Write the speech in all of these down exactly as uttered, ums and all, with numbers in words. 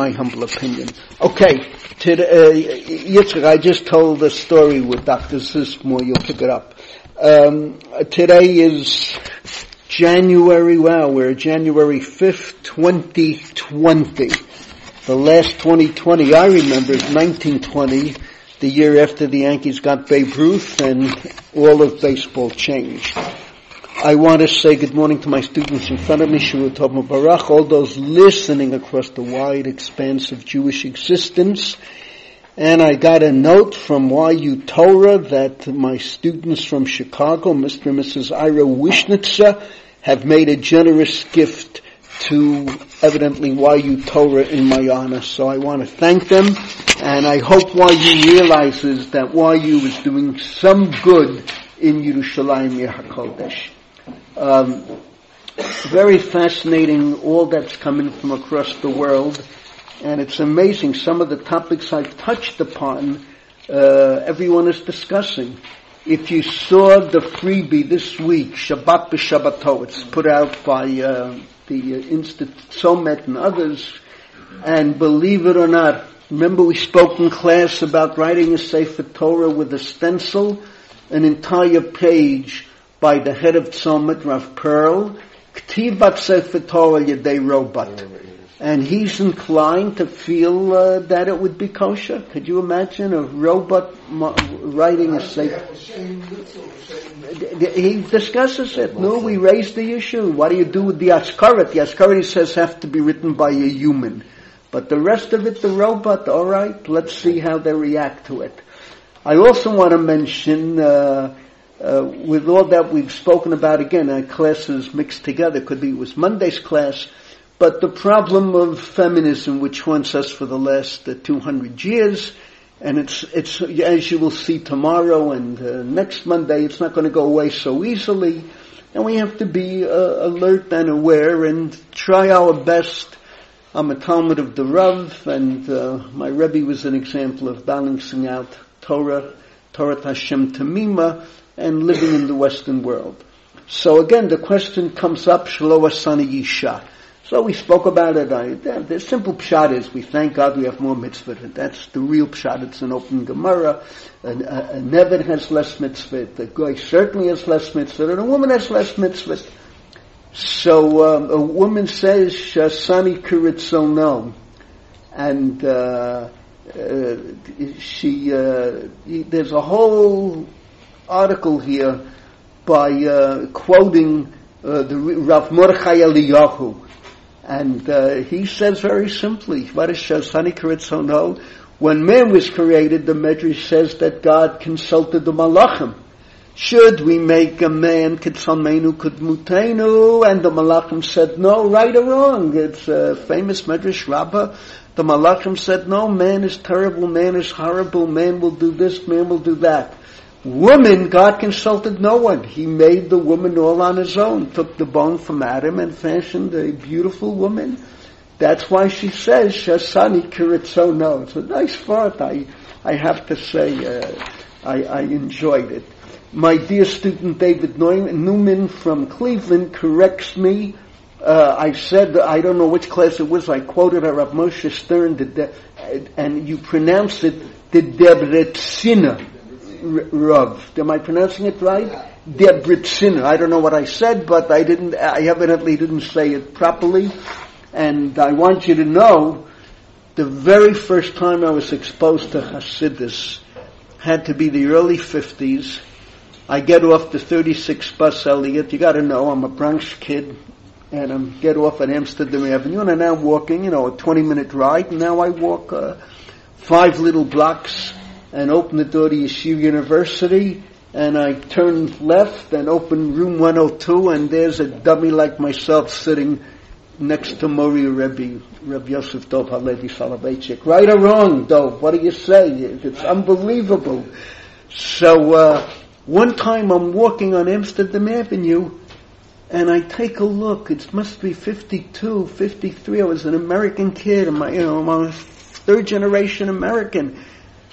my humble opinion. Okay, today, uh, Yitzchak, I just told a story with Doctor Zismore, you'll pick it up. Um, today is January, wow, we're January fifth, twenty twenty. The last twenty twenty I remember is nineteen twenty, the year after the Yankees got Babe Ruth and all of baseball changed. I want to say good morning to my students in front of me, Shavua Tov Mubarak, all those listening across the wide expanse of Jewish existence. And I got a note from Y U Torah that my students from Chicago, Mister and Missus Ira Wishnitzer, have made a generous gift to evidently Y U Torah in my honor. So I want to thank them, and I hope Y U realizes that Y U is doing some good in Yerushalayim HaKodesh. Um, very fascinating, all that's coming from across the world, and it's amazing some of the topics I've touched upon, uh, everyone is discussing. If you saw the freebie this week, Shabbat B'Shabbato, it's put out by uh, the uh, Institute Somet and others, and believe it or not, remember we spoke in class about writing a Sefer Torah with a stencil, an entire page by the head of Tzomit, Rav Pearl, K'tivat Sefer Torah Yedei Robot. And he's inclined to feel uh, that it would be kosher. Could you imagine a robot mo- writing a Sefer? He discusses it. No, we raised the issue. What do you do with the Askarat? The Askarat, he says, have to be written by a human. But the rest of it, the robot, all right, let's see how they react to it. I also want to mention, uh, uh, with all that we've spoken about, again, our classes mixed together, could be it was Monday's class, but the problem of feminism, which haunts us for the last uh, two hundred years, and it's, it's, as you will see tomorrow and uh, next Monday, it's not going to go away so easily, and we have to be uh, alert and aware and try our best. I'm a Talmud of the Rav, and uh, my Rebbe was an example of balancing out Torah, Torah Hashem Tamima, and living in the Western world. So again, the question comes up, Shelo Asani Yisha. So we spoke about it. I, the simple pshat is, we thank God we have more mitzvah. That's the real pshat. It's an open Gemara. A, a, a Nevid has less mitzvah. The guy certainly has less mitzvah. And a woman has less mitzvah. So um, a woman says, Shasani Kiritzono. And uh, uh, she, uh, there's a whole article here by uh, quoting uh, the Rav Mordechai Eliyahu. And uh, he says very simply, what is Shasani Kiritzono? When man was created, the Medrash says that God consulted the Malachim. Should we make a man Kitzalmenu Kudmutenu? And the Malachim said no, right or wrong. It's a famous Medrash Rabbah. The Malachim said no, man is terrible, man is horrible, man will do this, man will do that. Woman, God consulted no one. He made the woman all on his own, took the bone from Adam and fashioned a beautiful woman. That's why she says, Shasani Kiritzono. It's a nice part, I, I have to say, uh, I, I enjoyed it. My dear student David Newman from Cleveland corrects me. Uh, I said, I don't know which class it was, I quoted her Rav Moshe Stern, the de- and you pronounce it, the Debretzina Rav. Am I pronouncing it right? Debretzina. I don't know what I said, but I didn't, I evidently didn't say it properly. And I want you to know, the very first time I was exposed to Hasidus had to be the early fifties. I get off the thirty-six bus, Elliot. You got to know, I'm a Bronx kid, and I get off at Amsterdam Avenue, and I'm now walking, you know, a twenty-minute ride, and now I walk uh, five little blocks and open the door to Yeshiva University, and I turn left and open room one oh two, and there's a dummy like myself sitting next to Mori Rebbe, Reb Yosef Dov Halevi Soloveitchik. Right or wrong, Dov? What do you say? It's unbelievable. So, uh, one time I'm walking on Amsterdam Avenue, and I take a look. It must be fifty-two, fifty-three. I was an American kid. I'm, you know, I'm a third generation American.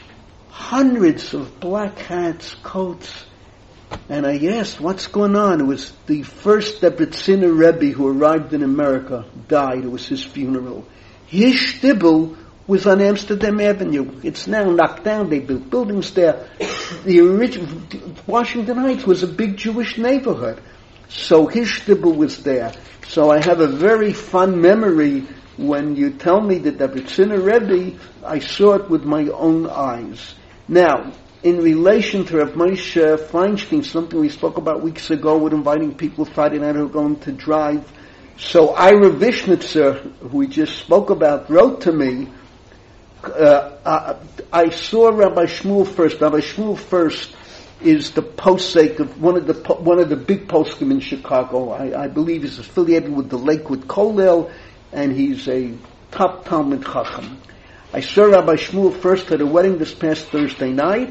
Hundreds of black hats, coats. And I asked, what's going on? It was the first Debretziner Rebbe who arrived in America, died. It was his funeral. His shtibel was on Amsterdam Avenue. It's now knocked down. They built buildings there. The original Washington Heights was a big Jewish neighborhood. So his shtibel was there. So I have a very fond memory when you tell me that the Betziner Rebbe, I saw it with my own eyes. Now, in relation to Rav Moshe Feinstein, something we spoke about weeks ago with inviting people Friday night who are going to drive. So Ira Vishnitzer, who we just spoke about, wrote to me, uh, I, I saw Rabbi Shmuel first. Rabbi Shmuel first is the posek of one of the one of the big poskim in Chicago. I, I believe he's affiliated with the Lakewood Kollel, and he's a top Talmud Chacham. I saw Rabbi Shmuel first at a wedding this past Thursday night.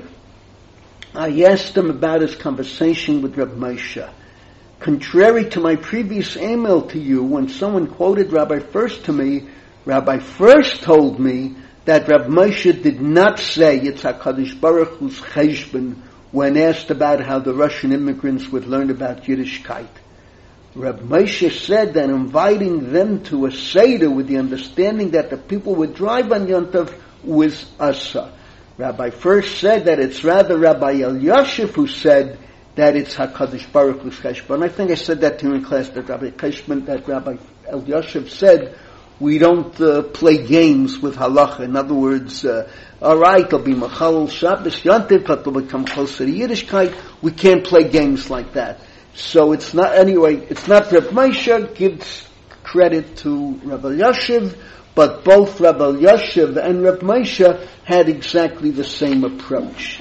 I asked him about his conversation with Reb Moshe. Contrary to my previous email to you, when someone quoted Rabbi First to me, Rabbi First told me that Reb Moshe did not say it's HaKadosh Baruch Hu's cheshbon when asked about how the Russian immigrants would learn about Yiddishkeit. Reb Moshe said that inviting them to a Seder with the understanding that the people would drive on Yom Tov was asa. Rabbi First said that it's rather Rabbi Elyashiv who said that it's HaKadosh Baruch Hu's cheshbon. I think I said that to you in class, that Rabbi cheshbon, that Rabbi Elyashiv said, we don't uh, play games with halacha. In other words, uh, all right, it'll be Machal Shabbos Yontif, but it'll become closer to Yiddishkeit. We can't play games like that. So it's not, anyway, it's not Reb Moshe gives credit to Rabbi Elyashiv, but both Rabbi Elyashiv and Reb Moshe had exactly the same approach.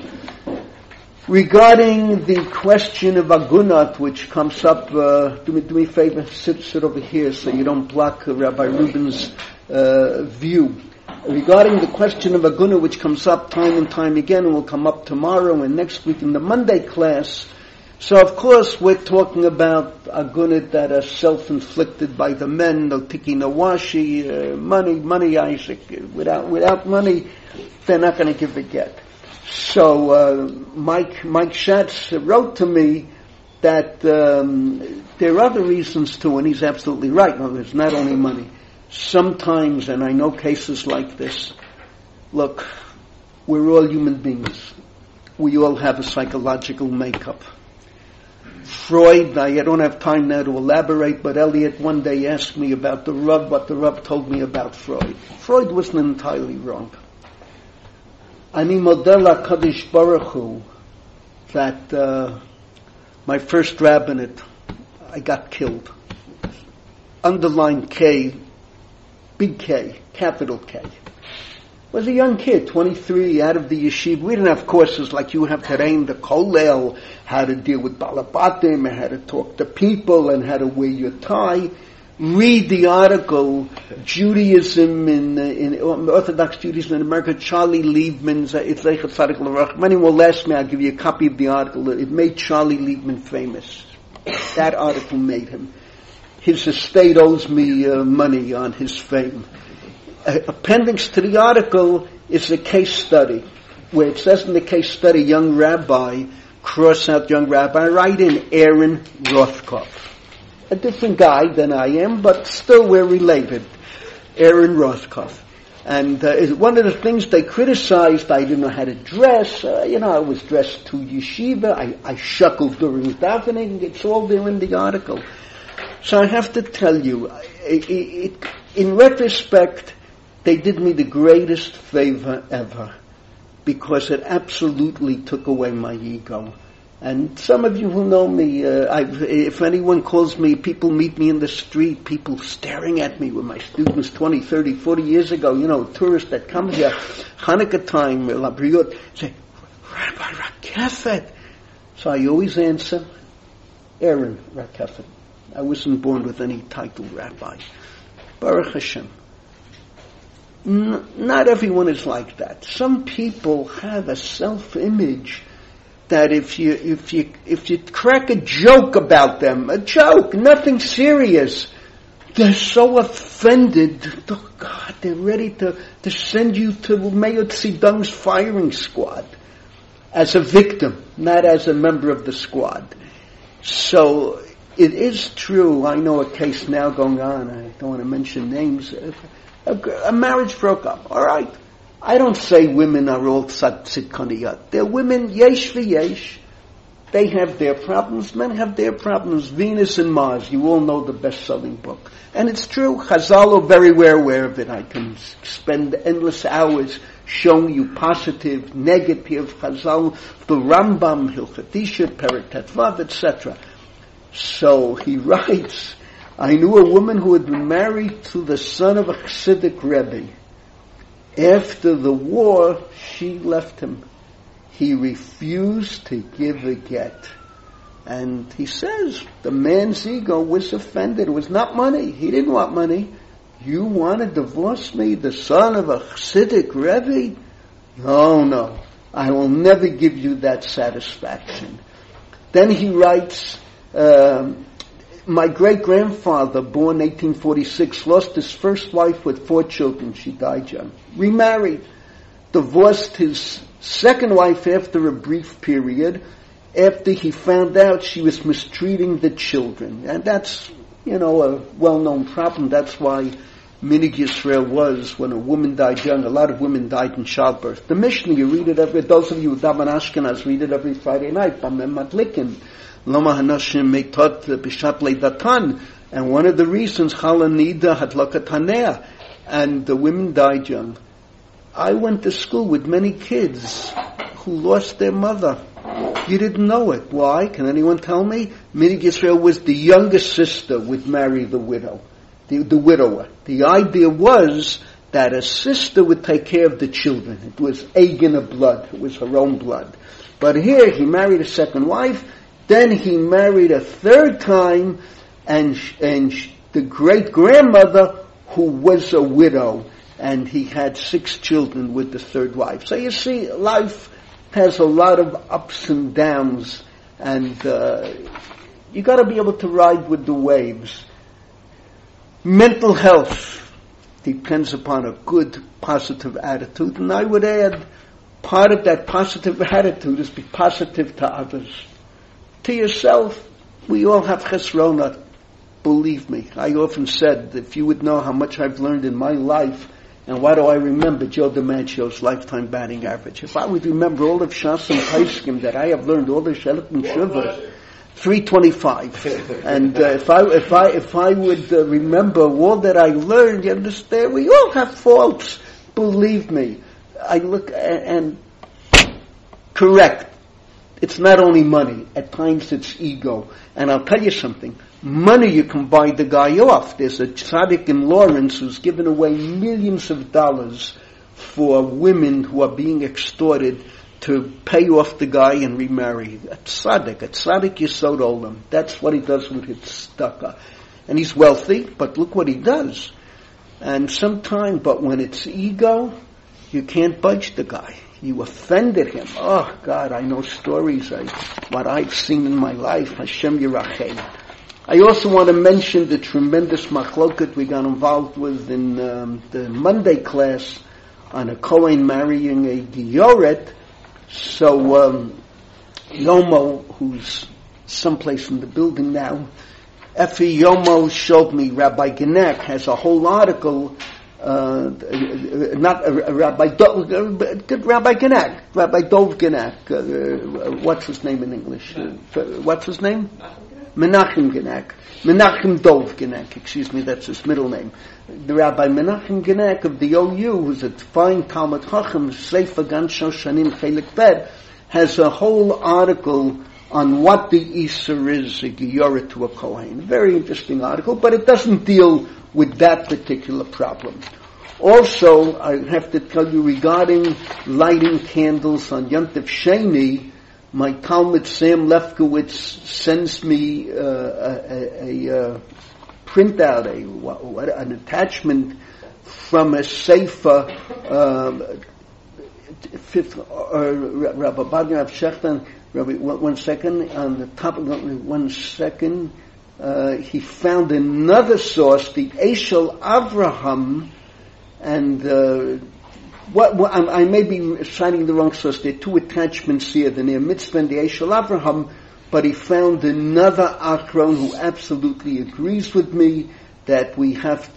Regarding the question of agunat, which comes up, uh, do me do me a favor, sit sit over here so you don't block uh, Rabbi Rubin's uh, view. Regarding the question of agunat, which comes up time and time again, and will come up tomorrow and next week in the Monday class. So, of course, we're talking about agunat that are self-inflicted by the men, no tiki no washi, uh, money, money, Isaac. Without without money, they're not going to give a get. So uh, Mike Mike Schatz wrote to me that um, there are other reasons too, and he's absolutely right. No, there's not only money. Sometimes, and I know cases like this, look, we're all human beings. We all have a psychological makeup. Freud, I don't have time now to elaborate, but Elliot one day asked me about the Rav, what the Rav told me about Freud. Freud wasn't entirely wrong. Ani model HaKadosh Baruch Hu that uh, my first rabbinate, I got killed. Underline K, big K, capital K. Was a young kid, twenty-three, out of the yeshiva. We didn't have courses like you have today in the kollel, how to deal with balabatim, and how to talk to people, and how to wear your tie. Read the article, Judaism in, uh, in Orthodox Judaism in America, Charlie Liebman's, uh, it's like a Tzaddik L'Rach. Many will ask me, I'll give you a copy of the article. It made Charlie Liebman famous. That article made him. His estate owes me uh, money on his fame. Uh, appendix to the article is a case study, where it says in the case study, young rabbi, cross out young rabbi, write in Aaron Rothkopf. A different guy than I am, but still we're related. Aaron Rothkopf. And uh, one of the things they criticized, I didn't know how to dress. Uh, you know, I was dressed to yeshiva. I, I shuckled during davening. It's all there in the article. So I have to tell you, it, it, in retrospect, they did me the greatest favor ever, because it absolutely took away my ego. And some of you who know me, uh, I've, if anyone calls me, people meet me in the street, people staring at me with my students twenty, thirty, forty years ago, you know, tourists that come here, Hanukkah time, La Briot, say, Rabbi Rakefet. So I always answer, Aaron Rakefet. I wasn't born with any title, Rabbi. Baruch Hashem. N- not everyone is like that. Some people have a self-image that if you if you if you crack a joke about them, a joke, nothing serious, they're so offended. Oh God, they're ready to, to send you to Mayo Tzidong's firing squad as a victim, not as a member of the squad. So it is true. I know a case now going on. I don't want to mention names. A, a marriage broke up. All right. I don't say women are all tzitkaniyat. They're women, yesh v'yesh. They have their problems. Men have their problems. Venus and Mars. You all know the best-selling book. And it's true. Chazal are very well aware of it. I can spend endless hours showing you positive, negative, Chazal, the Rambam, Hilchot Isha, Perek Tetvav, et cetera. So he writes, I knew a woman who had been married to the son of a Chassidic Rebbe. After the war, she left him. He refused to give a get. And he says, the man's ego was offended. It was not money. He didn't want money. You want to divorce me, the son of a Chassidic Rebbe? No, no. I will never give you that satisfaction. Then he writes, um, my great-grandfather, born eighteen forty-six, lost his first wife with four children. She died young. Remarried. Divorced his second wife after a brief period, after he found out she was mistreating the children. And that's, you know, a well-known problem. That's why Minig Yisrael was, when a woman died young, a lot of women died in childbirth. The Mishnah, you read it every, those of you who daven Ashkenaz read it every Friday night, Bamem Matlikin, Lama Hanashim Meitot Bishat Leidatan. And one of the reasons, Chala Nida Hadlakat Hanea, and the women died young. I went to school with many kids who lost their mother. You didn't know it. Why? Can anyone tell me? Minig Yisrael was the youngest sister would marry the widow, the, the widower. The idea was that a sister would take care of the children. It was Eigen of blood. It was her own blood. But here he married a second wife. Then he married a third time, and and the great grandmother who was a widow. And he had six children with the third wife. So you see, life has a lot of ups and downs, and uh, you got to be able to ride with the waves. Mental health depends upon a good, positive attitude, and I would add, part of that positive attitude is be positive to others. To yourself, we all have chesronot. Believe me, I often said, if you would know how much I've learned in my life. And why do I remember Joe DiMaggio's lifetime batting average? If I would remember all of Shas and Paiskim that I have learned, all the Shelet and Shuvah, three twenty-five. And uh, if I if I if I would uh, remember all that I learned, you understand? We all have faults. Believe me. I look and, and correct. It's not only money. At times it's ego. And I'll tell you something. Money you can buy the guy off. There's a tzaddik in Lawrence who's given away millions of dollars for women who are being extorted to pay off the guy and remarry. A tzaddik, a tzaddik Yesod Olam. That's what he does with his tzedakah. And he's wealthy, but look what he does. And sometime, but when it's ego, you can't budge the guy. You offended him. Oh God, I know stories, I, what I've seen in my life. Hashem Yirachei. I also want to mention the tremendous machloket we got involved with in um, the Monday class on a Kohen marrying a Gioret. So um, Yomo, who's someplace in the building now, Effie Yomo showed me Rabbi Genek has a whole article, uh, not uh, Rabbi Do, uh, Rabbi Genek, Rabbi Dov Genek. Uh, what's his name in English? Uh, what's his name? Menachem Genek. Menachem Dov Genek, excuse me, that's his middle name. The Rabbi Menachem Genek of the O U, who's a fine Talmud Chacham, Sefer Gan Shoshanim Chelik Bet, has a whole article on what the Isser is, a Giyora to a Kohen. Very interesting article, but it doesn't deal with that particular problem. Also, I have to tell you regarding lighting candles on Yom Tov Sheni, my Talmud Sam Lefkowitz sends me uh, a, a, a printout, a, what, an attachment from a Sefer, um, fifth, uh, Rabbi Badner of Shechtan, Rabbi, one, one second, on the top of one second, uh, he found another source, the Eshel Avraham, and uh, What, what, I may be citing the wrong source. There are two attachments here, the Ner Mitzvah and the Eshel Avraham, but he found another Akron who absolutely agrees with me that we have to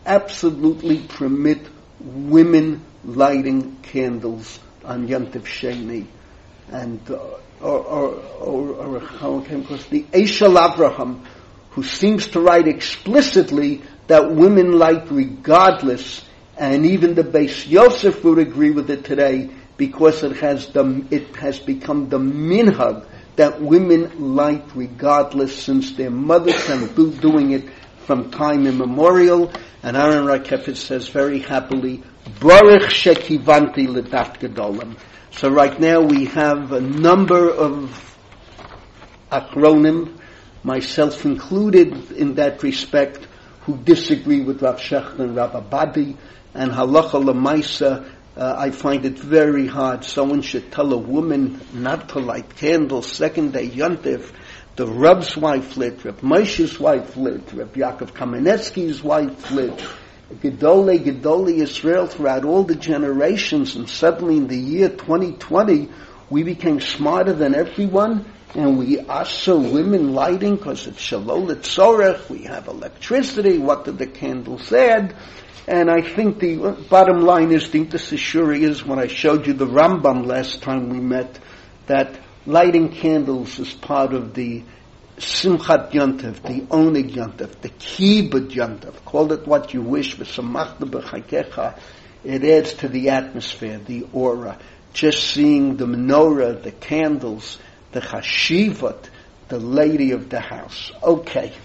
absolutely permit women lighting candles on Yontif Sheni. And, uh, or, or, or, or how it came across, the Eshel Abraham, who seems to write explicitly that women light regardless, and even the Beis Yosef would agree with it today, because it has the, it has become the minhag that women light regardless, since their mothers have been doing it from time immemorial. And Aaron Rakefet says very happily, Baruch shekivanti l'dat gedolim. So right now we have a number of achronim, myself included in that respect, who disagree with Rav Shechter and Rav Abadi, and halacha l'maisa. Uh, I find it very hard. Someone should tell a woman not to light candles second day Yontif. The Rav's wife lit, Rav Moshe's wife lit, Rav Yaakov Kamenetsky's wife lit, Gedolei, Gedolei Israel throughout all the generations, and suddenly in the year twenty twenty, we became smarter than everyone, and we also women lighting because it's Shalol Tzorech, we have electricity, what did the candles add? And I think the bottom line is, the Shuri is, when I showed you the Rambam last time we met, that lighting candles is part of the Simchat Yontif, the Oneg Yontif, the Kibbud Yontif. Call it what you wish, v'samachta b'chakecha. It adds to the atmosphere, the aura. Just seeing the menorah, the candles, the chashivat, the lady of the house. Okay.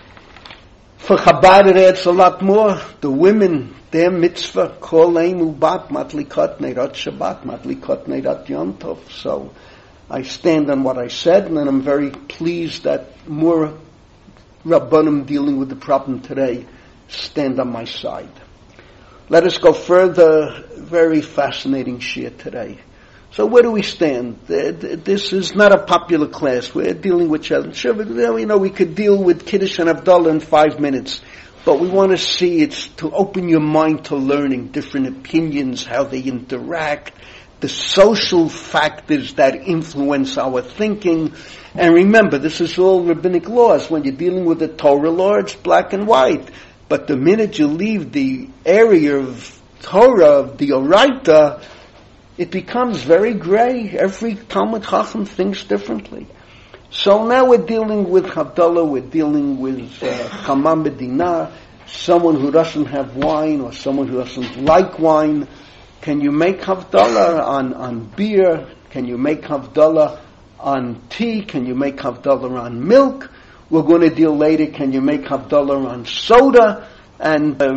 For Chabad it adds a lot more. The women, their mitzvah, kol ein ubat matlikot neirat Shabbat, matlikot neirat Yom Tov. So I stand on what I said, and I'm very pleased that more Rabbanim dealing with the problem today stand on my side. Let us go further. Very fascinating shir today. So where do we stand? This is not a popular class. We're dealing with children. Sure, you know, we could deal with Kiddush and Havdalah in five minutes, but we want to see it's to open your mind to learning different opinions, how they interact, the social factors that influence our thinking. And remember, this is all rabbinic laws. When you're dealing with the Torah law, it's black and white. But the minute you leave the area of Torah, of the Oraita, it becomes very gray. Every Talmud Chacham thinks differently. So now we're dealing with Havdalah, we're dealing with uh, Chama Medina, someone who doesn't have wine or someone who doesn't like wine. Can you make Havdalah on, on beer? Can you make Havdalah on tea? Can you make Havdalah on milk? We're going to deal later, can you make Havdalah on soda? And uh,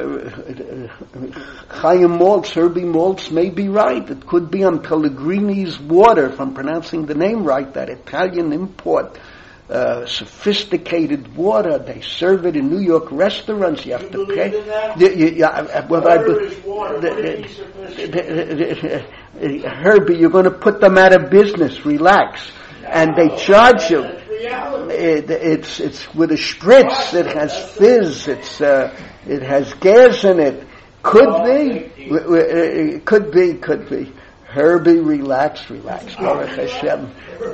Chaim Maltz, Herbie Maltz may be right. It could be on Pellegrini's water, if I'm pronouncing the name right, that Italian import, uh, sophisticated water. They serve it in New York restaurants. You have you to pay. You, you, yeah, well, I, water. The, the, the, the, Herbie, you're going to put them out of business. Relax. No, and they charge you. It, it's it's with a spritz. It has fizz. It's uh, it has gas in it. Could be. It could be. Could be. Herbie, relax, relax. Baruch Hashem.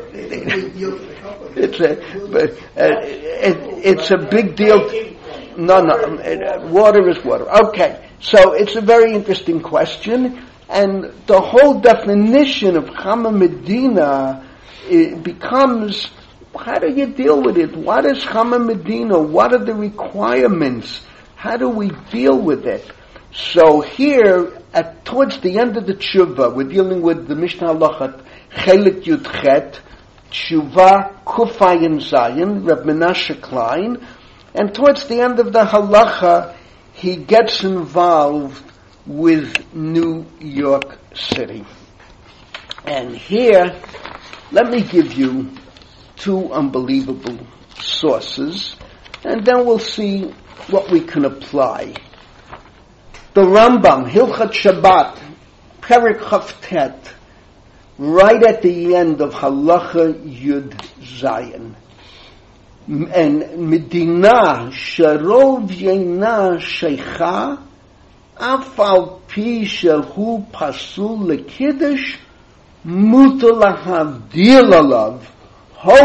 It's a, but uh, it, it's a big deal. No, no. It, water is water. Okay. So it's a very interesting question, and the whole definition of Chama Medina it becomes. How do you deal with it? What is Chama Medina? What are the requirements? How do we deal with it? So here, at towards the end of the tshuva, we're dealing with the Mishnah Halachat Chelik Yud Chet, Tshuva Kufayin Zayin, Reb Menashe Klein, and towards the end of the halacha, he gets involved with New York City. And here, let me give you two unbelievable sources, and then we'll see what we can apply. The Rambam, Hilchat Shabbat, Perek Chavtet, right at the end of Halacha Yud Zayin. And Medina, Sharov Yeina Sheikha, Afal Pi Shehu Pasul Lekiddush, Mutar Lahavdil Alav,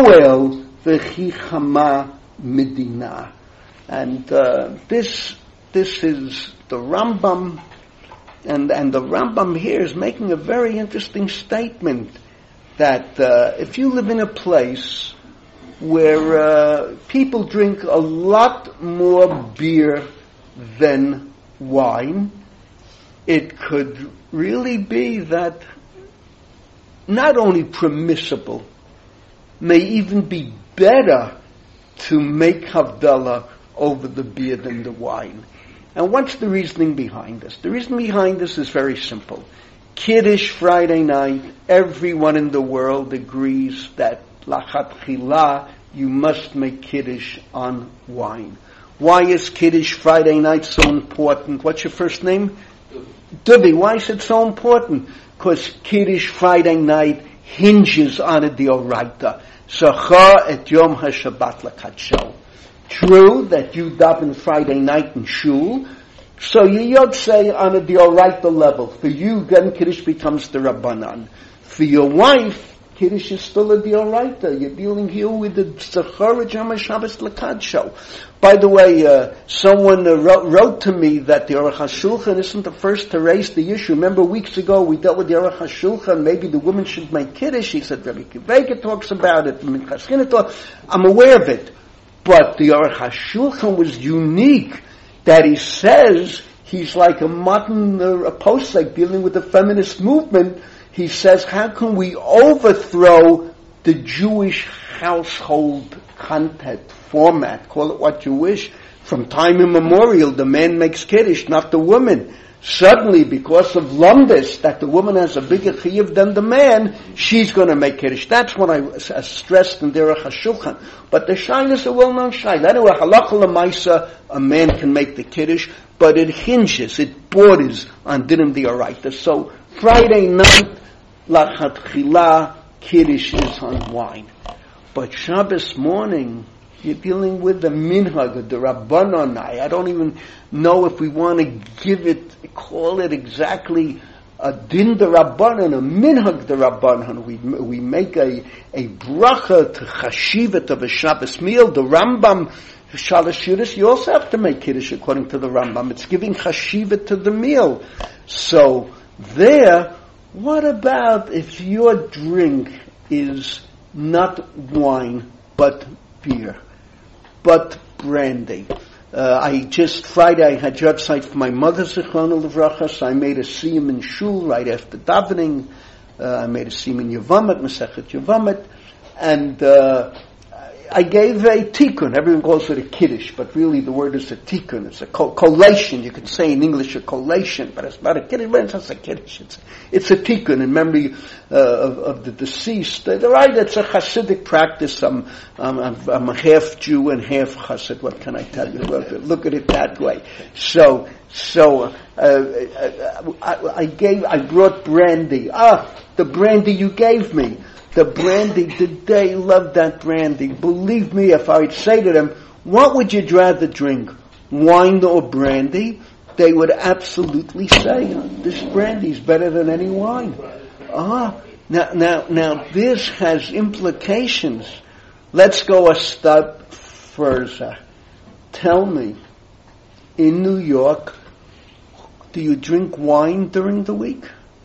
Hoel V'chi Chama Medina. And uh, this this is the Rambam, and and the Rambam here is making a very interesting statement that uh, if you live in a place where uh, people drink a lot more beer than wine, it could really be that not only permissible, may even be better to make Havdalah over the beer than the wine. And what's the reasoning behind this? The reason behind this is very simple. Kiddush Friday night, everyone in the world agrees that lachatchila, you must make Kiddush on wine. Why is Kiddush Friday night so important? What's your first name? Dubi. Why is it so important? Because Kiddush Friday night hinges on a dioraita. Sacha et Yom HaShabbat lakadsho. True that you daven Friday night in shul, so you yod say on a dioraita level. For you, then Kiddush becomes the Rabbanan. For your wife, Kiddush is still a dioraita. You're dealing here with the Zachar et Yom HaShabbat lakadsho. By the way, uh, someone uh, wrote, wrote to me that the Aruch HaShulchan isn't the first to raise the issue. Remember, weeks ago we dealt with the Aruch HaShulchan. Maybe the woman should make Kiddush. He said Rabbi Kiveka talks about it. I'm aware of it, but the Aruch HaShulchan was unique that he says he's like a modern uh, a posek dealing with the feminist movement. He says, how can we overthrow the Jewish household content format, call it what you wish? From time immemorial, the man makes Kiddush, not the woman. Suddenly, because of lumbus, that the woman has a bigger chiyuv than the man, she's going to make Kiddush. That's what I uh, stressed in Derech HaShulchan. But the shaila is a well-known shaila. Anyway, halacha l'maisa, a man can make the Kiddush, but it hinges, it borders on dinim d'oraita. So, Friday night, lachatchila, Kiddush is on wine. But Shabbos morning, you're dealing with the minhag, the Rabbanon. I don't even know if we want to give it, call it exactly a din the Rabbanon, a minhag the Rabbanon. We we make a a bracha to chashivet of a Shabbos meal. The Rambam, Shalosh Yudas, you also have to make Kiddush according to the Rambam. It's giving chashivet to the meal. So there, what about if your drink is not wine, but beer, but brandy? Uh, I just, Friday, I had job site for my mother, Zichrono Livracha, so I made a siyum in shul right after davening. Uh, I made a siyum in Yevamot, Masechet Yevamot, and uh, I gave a tikkun. Everyone calls it a kiddush, but really the word is a tikkun. It's a co- collation. You can say in English a collation, but it's not a kiddush. It's not a kiddush. It's, it's a tikkun in memory uh, of, of the deceased. Uh, right, it's a Hasidic practice. I'm, I'm, I'm, I'm a half Jew and half Hasid. What can I tell you? Look at it that way. So, so uh, I, I gave. I brought brandy. Ah, the brandy you gave me. The brandy, did they love that brandy? Believe me, if I would say to them, what would you rather drink, wine or brandy? They would absolutely say, this brandy is better than any wine. Ah, now, now, now this has implications. Let's go a step further. Tell me, in New York, do you drink wine during the week?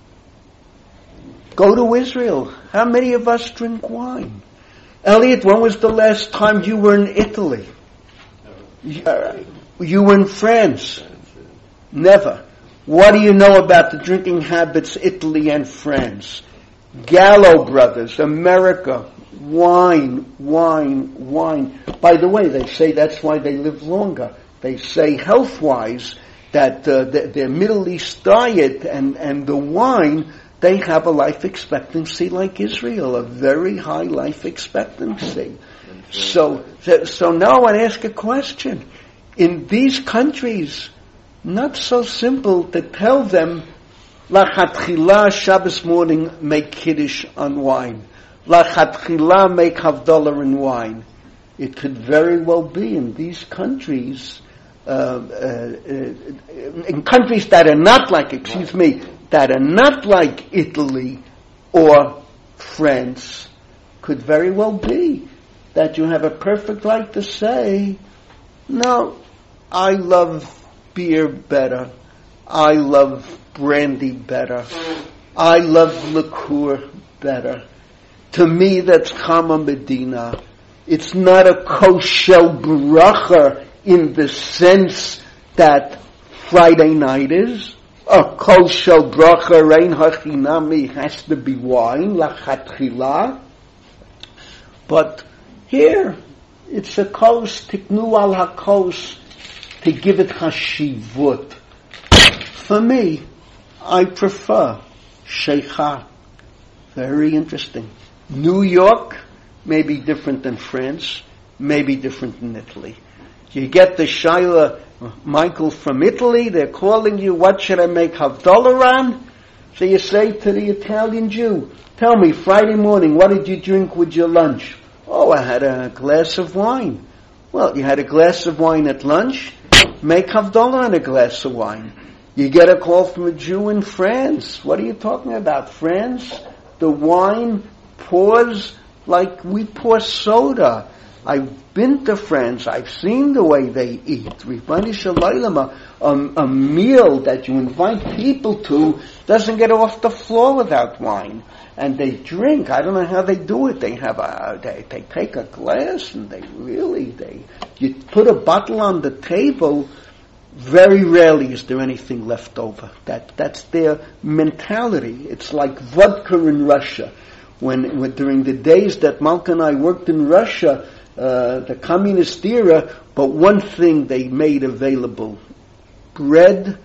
Go to Israel. How many of us drink wine? Elliot, when was the last time you were in Italy? Uh, you were in France? Never. What do you know about the drinking habits, Italy and France? Gallo Brothers, America, wine, wine, wine. By the way, they say that's why they live longer. They say health-wise that uh, the, their Middle East diet and, and the wine, they have a life expectancy like Israel, a very high life expectancy. So, so now I want to ask a question. In these countries, not so simple to tell them, Lachatchila Shabbos morning make Kiddush on wine. Lachatchila make Havdalah in wine. It could very well be in these countries, uh, uh, uh, in countries that are not like, excuse me, that are not like Italy or France, could very well be that you have a perfect right to say, no, I love beer better. I love brandy better. I love liqueur better. To me, that's Chama Medina. It's not a kosher bracha in the sense that Friday night is. A kosher bracha rein hachinami has to be wine, lachatchila. But here, it's a kos, tiknu al hakos, to give it hashivut. For me, I prefer sheikha. Very interesting. New York may be different than France, may be different than Italy. You get the Shaila Michael from Italy, they're calling you, what should I make Havdalah on? So you say to the Italian Jew, tell me, Friday morning, what did you drink with your lunch? Oh, I had a glass of wine. Well, you had a glass of wine at lunch? Make Havdalah on a glass of wine. You get a call from a Jew in France. What are you talking about? France, the wine pours like we pour soda. I've been to France. I've seen the way they eat. Ribbono shel Olam, a, a meal that you invite people to doesn't get off the floor without wine. And they drink. I don't know how they do it. They have a, they, they take a glass and they really, they, you put a bottle on the table. Very rarely is there anything left over. That, that's their mentality. It's like vodka in Russia. When, when during the days that Malka and I worked in Russia, uh, the communist era, but one thing they made available. Bread,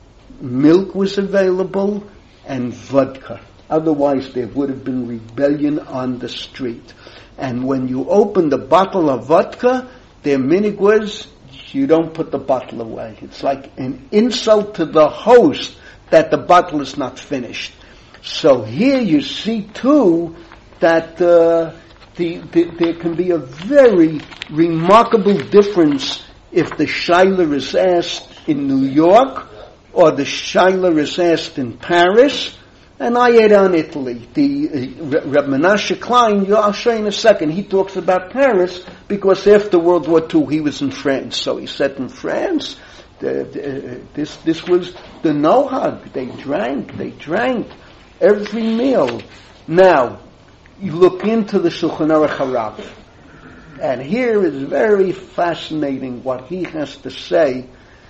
milk was available, and vodka. Otherwise there would have been rebellion on the street. And when you open the bottle of vodka, their minig was, you don't put the bottle away. It's like an insult to the host that the bottle is not finished. So here you see too that uh, the, the, there can be a very remarkable difference if the Shaila is asked in New York or the Shaila is asked in Paris. And I ate on Italy. The uh, Reb Menashe Klein, I'll show you in a second, he talks about Paris because after World War Two he was in France. So he said in France, the, the, uh, this this was the nohag. They drank, they drank every meal. Now, you look into the Shulchan Aruch Harav, and here is very fascinating what he has to say,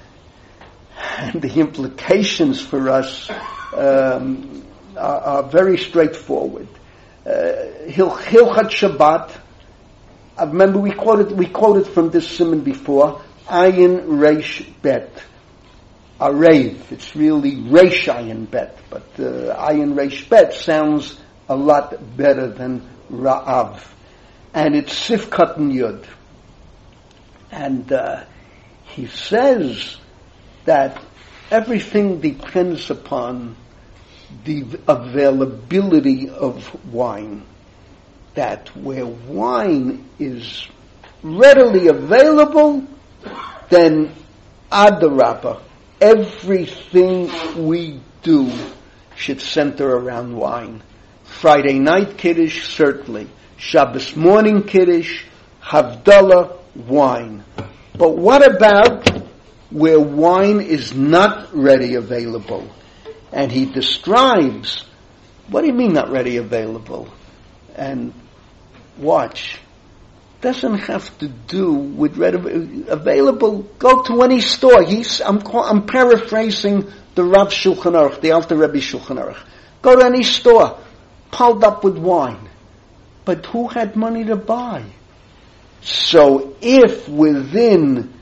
and the implications for us um, are, are very straightforward. Uh, Hilchat Shabbat. I remember we quoted we quoted from this simon before. Ayin Reish Bet. Arev. It's really Reish Ayin Bet, but uh, Ayin Reish Bet sounds a lot better than Ra'av. And it's Sifkat and Yud. And uh, he says that everything depends upon the availability of wine. That where wine is readily available, then Adarabah, everything we do should center around wine. Friday night Kiddush, certainly. Shabbos morning Kiddush, Havdalah, wine. But what about where wine is not ready available? And he describes, what do you mean not ready available? And watch, doesn't have to do with ready available. Go to any store. He's, I'm, I'm paraphrasing the Rav Shulchan Aruch, the Alter Rebbe Shulchan Aruch. Go to any store, piled up with wine. But who had money to buy? So if within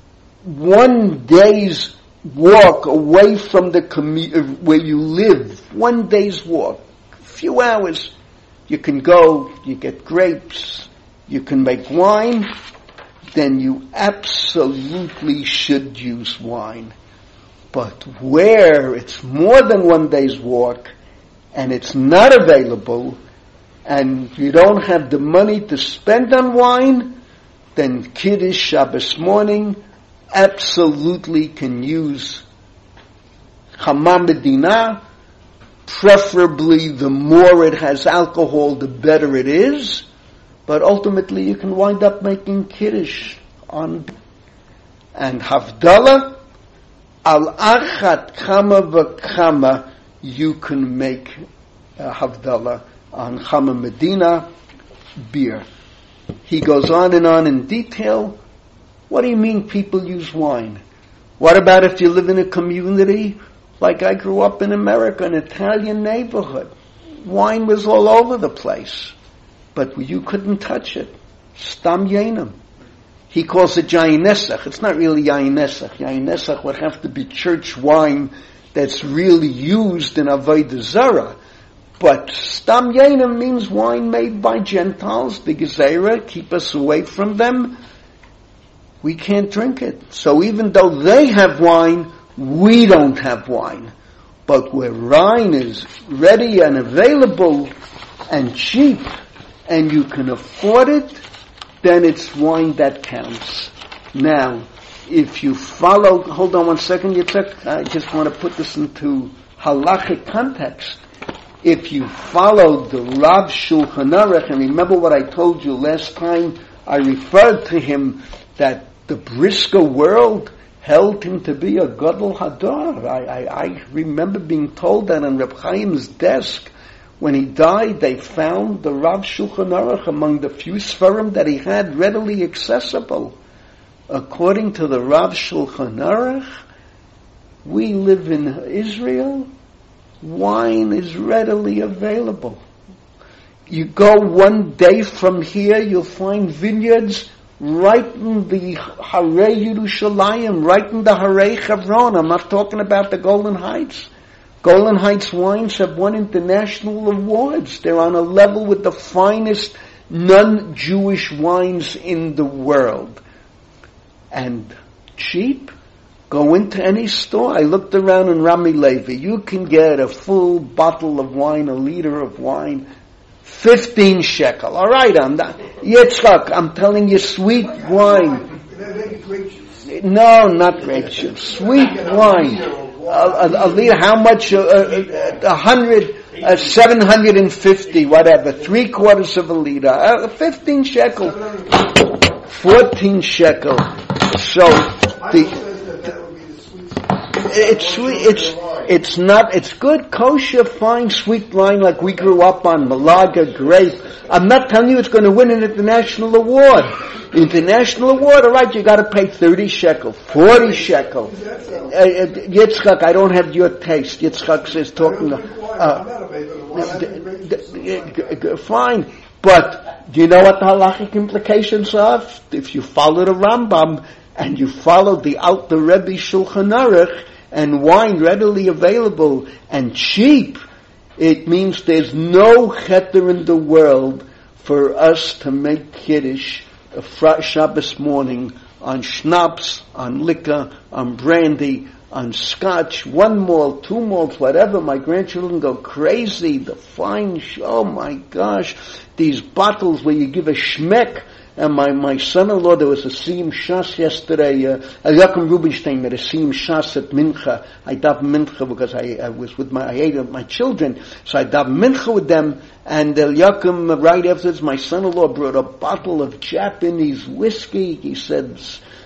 one day's walk away from the commu- where you live, one day's walk, a few hours, you can go, you get grapes, you can make wine, then you absolutely should use wine. But where it's more than one day's walk, and it's not available, and you don't have the money to spend on wine, then Kiddush Shabbos morning absolutely can use Chama Medina. Preferably, the more it has alcohol, the better it is. But ultimately, you can wind up making Kiddush on. And Havdalah, Al achat kama v'kama, you can make uh, Havdalah on Chama Medina, beer. He goes on and on in detail. What do you mean people use wine? What about if you live in a community like I grew up in America, an Italian neighborhood? Wine was all over the place, but you couldn't touch it. Stam Yainam. He calls it Yain Nesach. It's not really Yain Nesach. Yain Nesach would have to be church wine that's really used in Avodah Zarah. But Stam Yainam means wine made by Gentiles, the Gezerah, keep us away from them. We can't drink it. So even though they have wine, we don't have wine. But where wine is ready and available and cheap, and you can afford it, then it's wine that counts. Now, if you follow, hold on one second, Yitzhak, I just want to put this into halachic context. If you follow the Rav Shulchan Aruch, and remember what I told you last time, I referred to him that the Brisker world held him to be a Gadol Hador. I, I, I remember being told that on Reb Chaim's desk, when he died, they found the Rav Shulchan Aruch among the few Sfarim that he had readily accessible. According to the Rav Shulchan Aruch, we live in Israel, wine is readily available. You go one day from here, you'll find vineyards right in the Harei Yerushalayim, right in the Harei Chevron. I'm not talking about the Golden Heights. Golden Heights wines have won international awards. They're on a level with the finest non-Jewish wines in the world. And cheap? Go into any store. I looked around in Rami Levi. You can get a full bottle of wine, a liter of wine, fifteen shekel. All right, I'm not. Yitzchak, I'm telling you, sweet wine. No, not grape juice. Sweet wine. A, a, a liter, how much? A, a, a hundred, a seven hundred and fifty, whatever. Three quarters of a liter. Uh, fifteen shekel. Fourteen shekel. So the. It's sweet. It's it's not. It's good kosher, fine, sweet wine like we grew up on. Malaga, grape. I'm not telling you it's going to win an international award. International award, all right? You got to pay thirty shekel, forty shekel. Uh, Yitzchak, I don't have your taste. Yitzchak says talking. Uh, uh, fine, but do you know what the halachic implications are? If you follow the Rambam and you follow the Alter Rebbe Shulchan Aruch, and wine readily available and cheap, it means there's no cheter in the world for us to make Kiddush a Shabbos morning on schnapps, on liquor, on brandy, on scotch, one malt, two malts, whatever. My grandchildren go crazy. The fine, oh my gosh, these bottles where you give a shmek. And my, my son-in-law, there was a Siyum Shas yesterday, uh, Yaakov Rubinstein made a Siyum Shas at Mincha. I davened Mincha because I, I was with my, I ate with my children. So I davened Mincha with them, and uh, Yaakov, right afterwards, my son-in-law brought a bottle of Japanese whiskey. He said,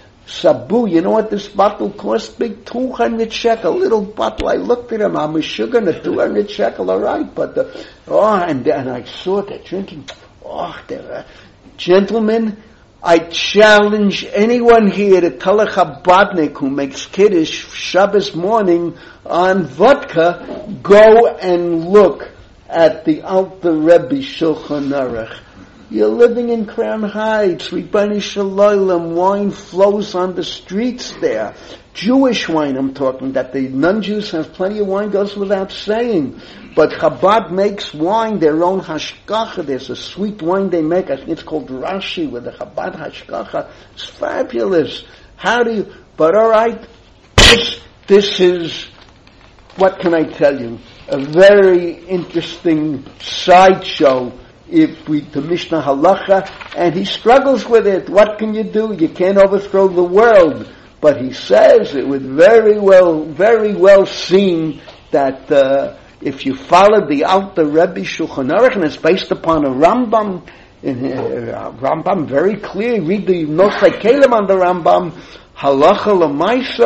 Sabu, you know what this bottle cost? Big two hundred shekel, little bottle. I looked at him, I'm a sugar, a two hundred shekel, alright, but the, oh, and, and I saw that drinking, oh, they're, uh, gentlemen, I challenge anyone here to tell a Chabadnik who makes Kiddush Shabbos morning on vodka, go and look at the Alter Rebbe Shulchan Aruch. You're living in Crown Heights, Ribboni Shalom, wine flows on the streets there. Jewish wine, I'm talking, that the non-Jews have plenty of wine, goes without saying. But Chabad makes wine, their own hashkacha. There's a sweet wine they make. I think it's called Rashi with the Chabad hashkacha. It's fabulous. How do you, but alright, this, this is, what can I tell you? A very interesting sideshow if we, to Mishnah Halacha, and he struggles with it. What can you do? You can't overthrow the world. But he says it would very well, very well seem that, uh, if you follow the Alter Rebbe Shulchan Aruch, and it's based upon a Rambam, in, uh, Rambam very clear, read the Nosei Kelim on the Rambam, Halacha L'maisa,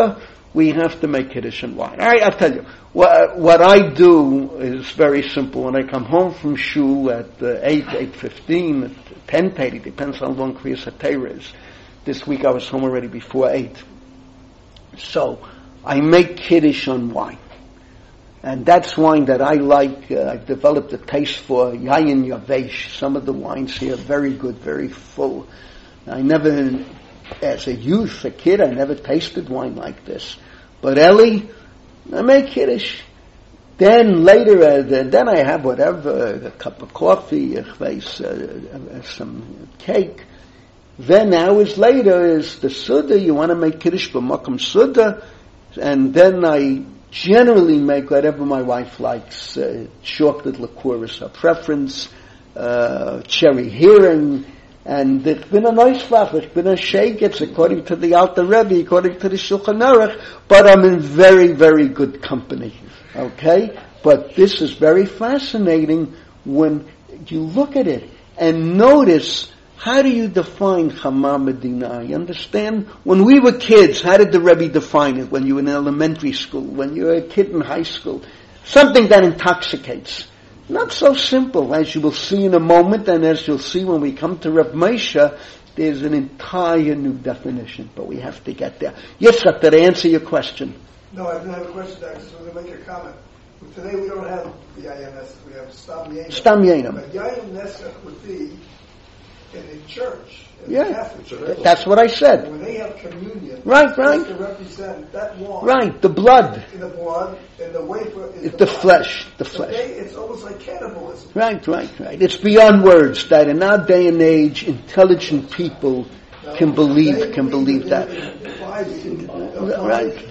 we have to make Kiddush and wine. All right, I'll tell you. What, what I do is very simple. When I come home from shul at uh, eight, eight fifteen, at ten thirty, depends how long Kriyas HaTorah is. This week I was home already before eight. So, I make Kiddush on wine. And that's wine that I like. Uh, I've developed a taste for Yayin Yavesh. Some of the wines here are very good, very full. I never, as a youth, a kid, I never tasted wine like this. But Eli, I make Kiddush. Then later, uh, then I have whatever, a cup of coffee, a face, uh, uh, some cake. Then hours later is the Suda. You want to make Kiddush b'makom Suda. And then I generally make whatever my wife likes. Uh, chocolate liqueur is her preference. Uh, cherry herring. And it's been a nice flap. It's been a shake. It's according to the Alter Rebbe, according to the Shulchan Aruch. But I'm in very, very good company. Okay? But this is very fascinating when you look at it and notice, how do you define Chama Medina? You understand? When we were kids, how did the Rebbe define it? When you were in elementary school, when you were a kid in high school. Something that intoxicates. Not so simple, as you will see in a moment, and as you'll see when we come to Reb Moshe, there's an entire new definition, but we have to get there. Yitzchak, did I answer your question? No, I didn't have a question. I just wanted to make a comment. Today we don't have the Yayin Nesach, we have Stam Yenim. Stam Yenim. But Yayin Nesach would be in the church, in yeah. the Catholic Church. That's what I said. When they have communion, right, right. to represent that wine. Right, the blood. In the blood, and the wafer is it's the, the flesh, the so flesh. They, it's almost like cannibalism. Right, right, right. It's beyond words that in our day and age, intelligent people now, can believe, can believe that. Right.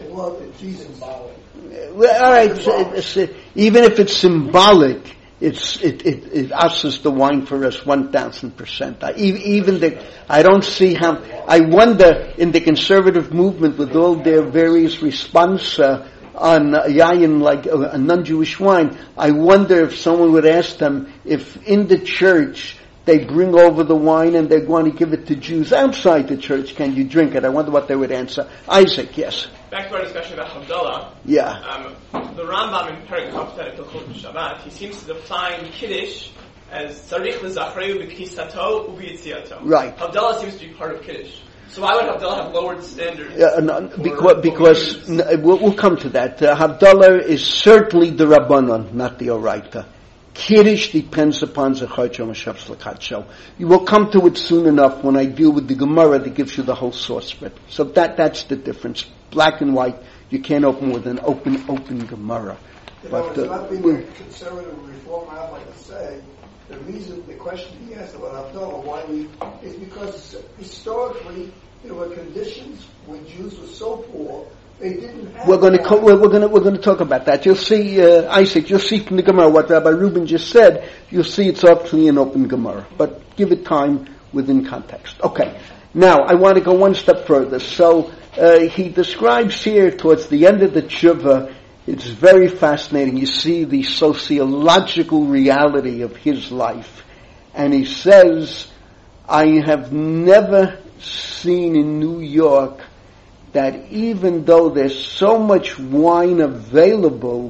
Well, all right. It's, it's, even if it's symbolic, it's it it, it ushers the wine for us one thousand percent. Even the I don't see how. I wonder in the conservative movement with all their various response uh, on uh, yayin, like uh, a non-Jewish wine. I wonder if someone would ask them if in the church they bring over the wine and they want to give it to Jews outside the church. Can you drink it? I wonder what they would answer. Isaac, yes. Back to our discussion about Havdalah. Yeah. Um, the Rambam in Perek Kaftet Hilchot Shabbat, he seems to define Kiddush as tzarich lezachreu b'knisato u'b'yitziato. Right. Havdalah seems to be part of Kiddush. So why would Havdalah have lowered standards? Uh, no, because because no, we'll, we'll come to that. Uh, Havdalah is certainly the Rabbanon, not the Oraita. Kiddush depends upon Zechar Shomashev's Lakacho. You will come to it soon enough when I deal with the Gemara that gives you the whole source for it. So that that's the difference. Black and white, you can't open with an open, open Gemara. You but, know, it's uh, not being a conservative reform rabbi to say, the reason, the question he asked about Havdalah, why we, is because historically there were conditions when Jews were so poor, they didn't have. We're going to co- we're, we're going to we're going to talk about that. You'll see, uh, Isaac. You'll see from the Gemara what Rabbi Reuben just said. You'll see it's actually an open Gemara, but give it time within context. Okay. Now I want to go one step further. So uh, he describes here towards the end of the tshuva. It's very fascinating. You see the sociological reality of his life, and he says, "I have never seen in New York that even though there's so much wine available,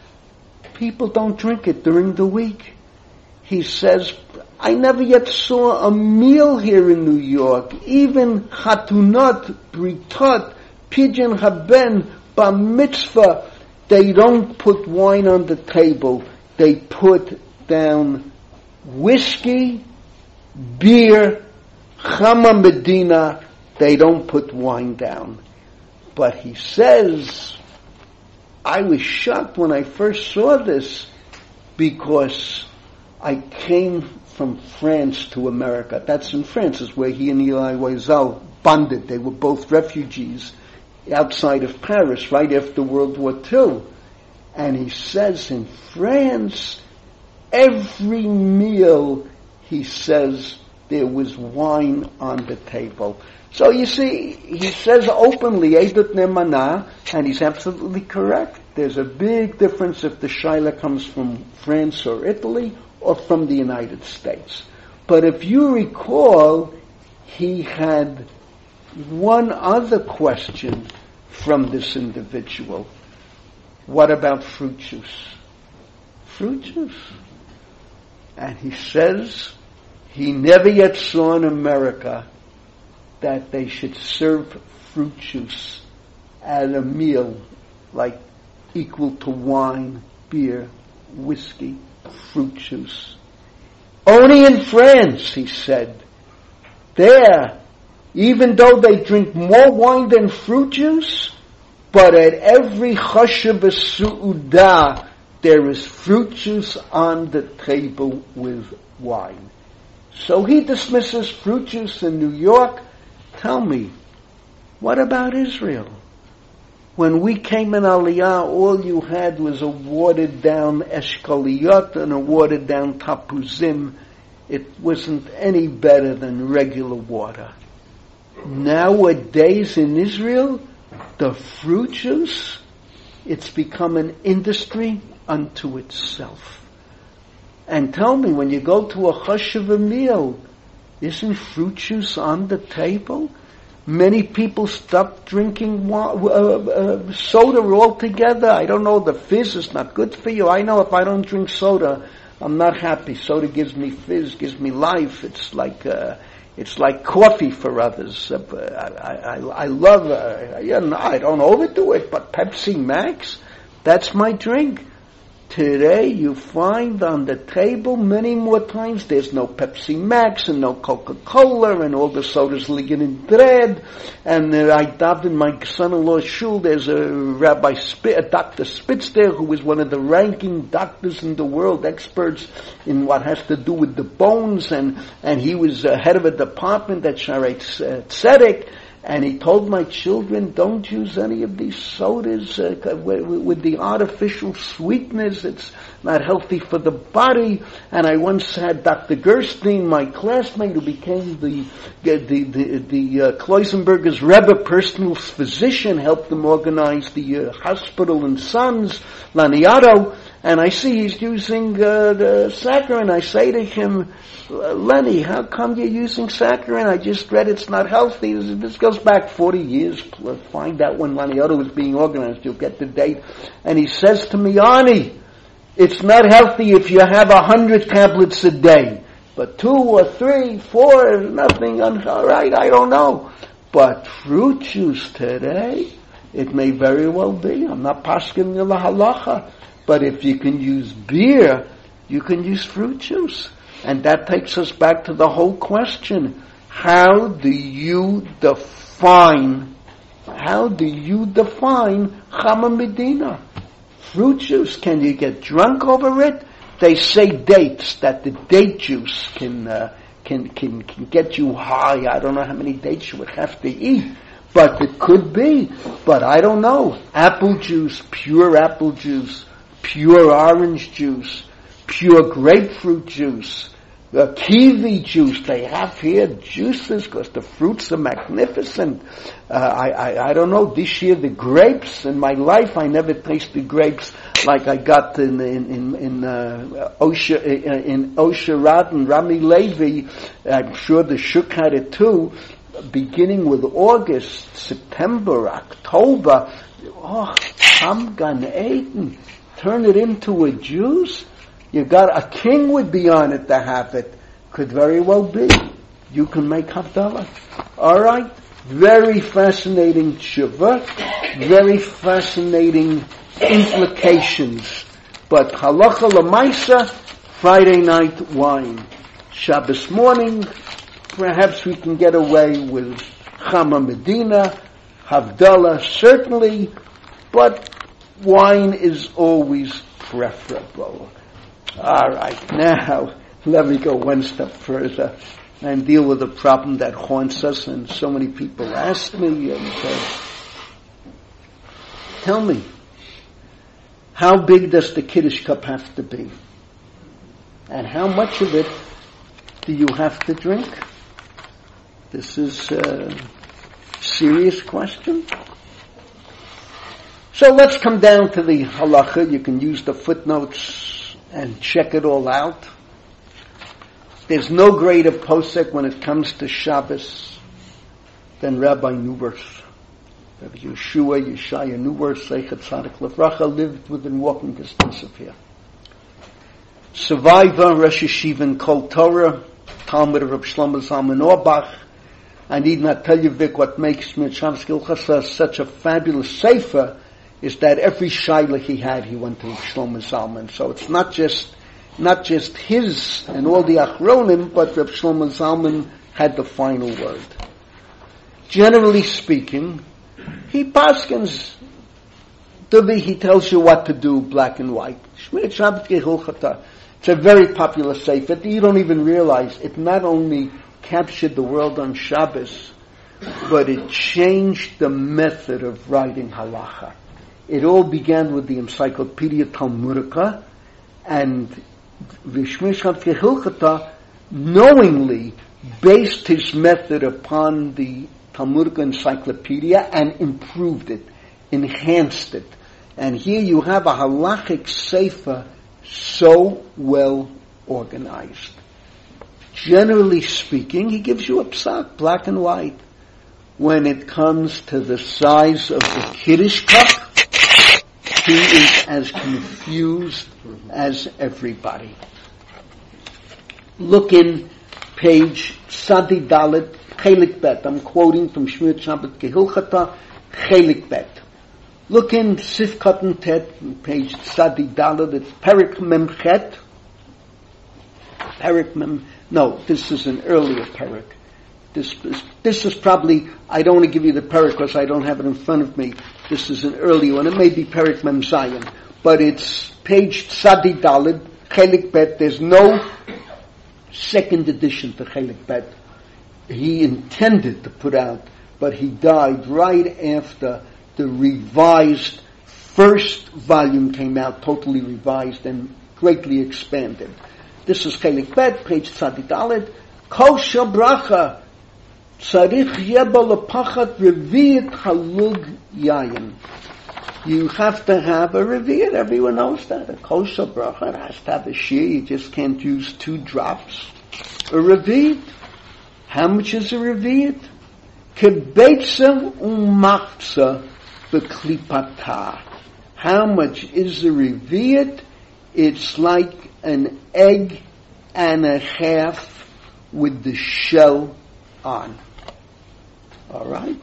people don't drink it during the week." He says, I never yet saw a meal here in New York, even chatunot, britot, pidyon haben, bar mitzvah, they don't put wine on the table. They put down whiskey, beer, Chama Medina. They don't put wine down. But he says, I was shocked when I first saw this because I came from France to America. That's in France, is where he and Eli Wiesel bonded. They were both refugees outside of Paris right after World War Two. And he says in France, every meal, he says, there was wine on the table. So you see, he says openly, Edut Ne'emana, and he's absolutely correct. There's a big difference if the Shaila comes from France or Italy or from the United States. But if you recall, he had one other question from this individual. What about fruit juice? Fruit juice. And he says he never yet saw in America that they should serve fruit juice at a meal like equal to wine, beer, whiskey, fruit juice. Only in France, he said, there, even though they drink more wine than fruit juice, but at every chashav su'udah, there is fruit juice on the table with wine. So he dismisses fruit juice in New York. Tell me, what about Israel? When we came in Aliyah, all you had was a watered-down eshkoliyot and a watered-down tapuzim. It wasn't any better than regular water. Nowadays in Israel, the fruit juice, it's become an industry unto itself. And tell me, when you go to a chashuv meal, isn't fruit juice on the table? Many people stop drinking wa- uh, uh, soda altogether. I don't know, the fizz is not good for you. I know if I don't drink soda, I'm not happy. Soda gives me fizz, gives me life. It's like uh, it's like coffee for others. Uh, I, I, I love, uh, you know, I don't overdo it, but Pepsi Max, that's my drink. Today you find on the table many more times there's no Pepsi Max and no Coca-Cola and all the sodas liggen in dread. And uh, I davened in my son-in-law's shul. There's a Rabbi, Sp- a Doctor Spitz there, who is one of the ranking doctors in the world, experts in what has to do with the bones, and, and he was uh, head of a department at Shaarei Tzedek. And he told my children, don't use any of these sodas uh, with, with the artificial sweetness. It's not healthy for the body. And I once had Doctor Gerstein, my classmate, who became the the the, the uh, Kloisenberger's Rebbe personal physician, helped them organize the uh, hospital and Sons, Laniado. And I see he's using uh, the saccharin. I say to him, Lenny, how come you're using saccharin? I just read it's not healthy. This goes back forty years. Find out when Laniado was being organized. You'll get the date. And he says to me, Arnie, it's not healthy if you have a hundred tablets a day. But two or three, four, nothing. All right, I don't know. But fruit juice today, it may very well be. I'm not paskin la halacha. But if you can use beer, you can use fruit juice. And that takes us back to the whole question. How do you define, how do you define Chama Medina? Fruit juice, can you get drunk over it? They say dates, that the date juice can, uh, can, can, can get you high. I don't know how many dates you would have to eat. But it could be. But I don't know. Apple juice, pure apple juice, pure orange juice, pure grapefruit juice, uh, kiwi juice. They have here juices because the fruits are magnificent. Uh, I, I I don't know. This year the grapes, in my life I never tasted grapes like I got in in in, in uh, Osha in Osha Rad and Rami Levi. I'm sure the Shuk had it too. Beginning with August, September, October. Oh, I'm Gan Eden. Turn it into a juice. You got a king would be on it to have it. Could very well be. You can make Havdalah. All right. Very fascinating tshuva. Very fascinating implications. But halacha l'maisa, Friday night wine. Shabbos morning, perhaps we can get away with Chama Medina, Havdalah certainly, but wine is always preferable. All right, now let me go one step further and deal with a problem that haunts us, and so many people ask me and say, tell me, how big does the Kiddush cup have to be? And how much of it do you have to drink? This is a serious question. So let's come down to the halacha. You can use the footnotes and check it all out. There's no greater posek when it comes to Shabbos than Rabbi Neuberth. Rabbi Yeshua Yeshaya Neuwer Seichet Tzadik Levracha lived within walking distance of here. Survivor, Rosh Yeshiva in Kol Torah, Talmud of Reb Shlomo Zalman Auerbach. I need not tell you, Vic, what makes Shmir Shabbos Gilchasa such a fabulous sefer is that every shaila he had, he went to Reb Shlomo Zalman. So it's not just not just his and all the Achronim, but Reb Shlomo Zalman had the final word. Generally speaking, he paskins, he tells you what to do, black and white. Shmir Shabbos Gilchasa. It's a very popular sefer. You don't even realize it not only captured the world on Shabbos, but it changed the method of writing halacha. It all began with the Encyclopedia Talmudica, and Vishmir Shabbos Gehilchata knowingly based his method upon the Talmudica Encyclopedia and improved it, enhanced it. And here you have a halachic sefer so well organized. Generally speaking, he gives you a psak, black and white. When it comes to the size of the Kiddush cup, he is as confused as everybody. Look in page Sadi Dalet, Chelik Bet. I'm quoting from Shmir Shabbos Gehilchata, Chelik Bet. Look in Sif Katan Tet, page Sadi Dalet, it's Perik Mem Chet. Perik Mem, no, this is an earlier Perik. This is, this is probably, I don't want to give you the Perik because I don't have it in front of me. This is an earlier one. It may be Perik Mem Zayin. But it's page Sadi Dalet, Chelik Bet. There's no second edition to Chelik Bet. He intended to put out, but he died right after the revised first volume came out, totally revised and greatly expanded. This is Chelik Bet, page Tzadi Dalet. Kol shel bracha tzarich yeba lepachat revi'at halug yayin. You have to have a revi'at. Everyone knows that. A kol shel bracha has to have a shir. You just can't use two drops. A revi'at. How much is a revi'at? Kebeitza umachza beklipata. How much is a revi'at? It's like an egg and a half with the shell on. All right?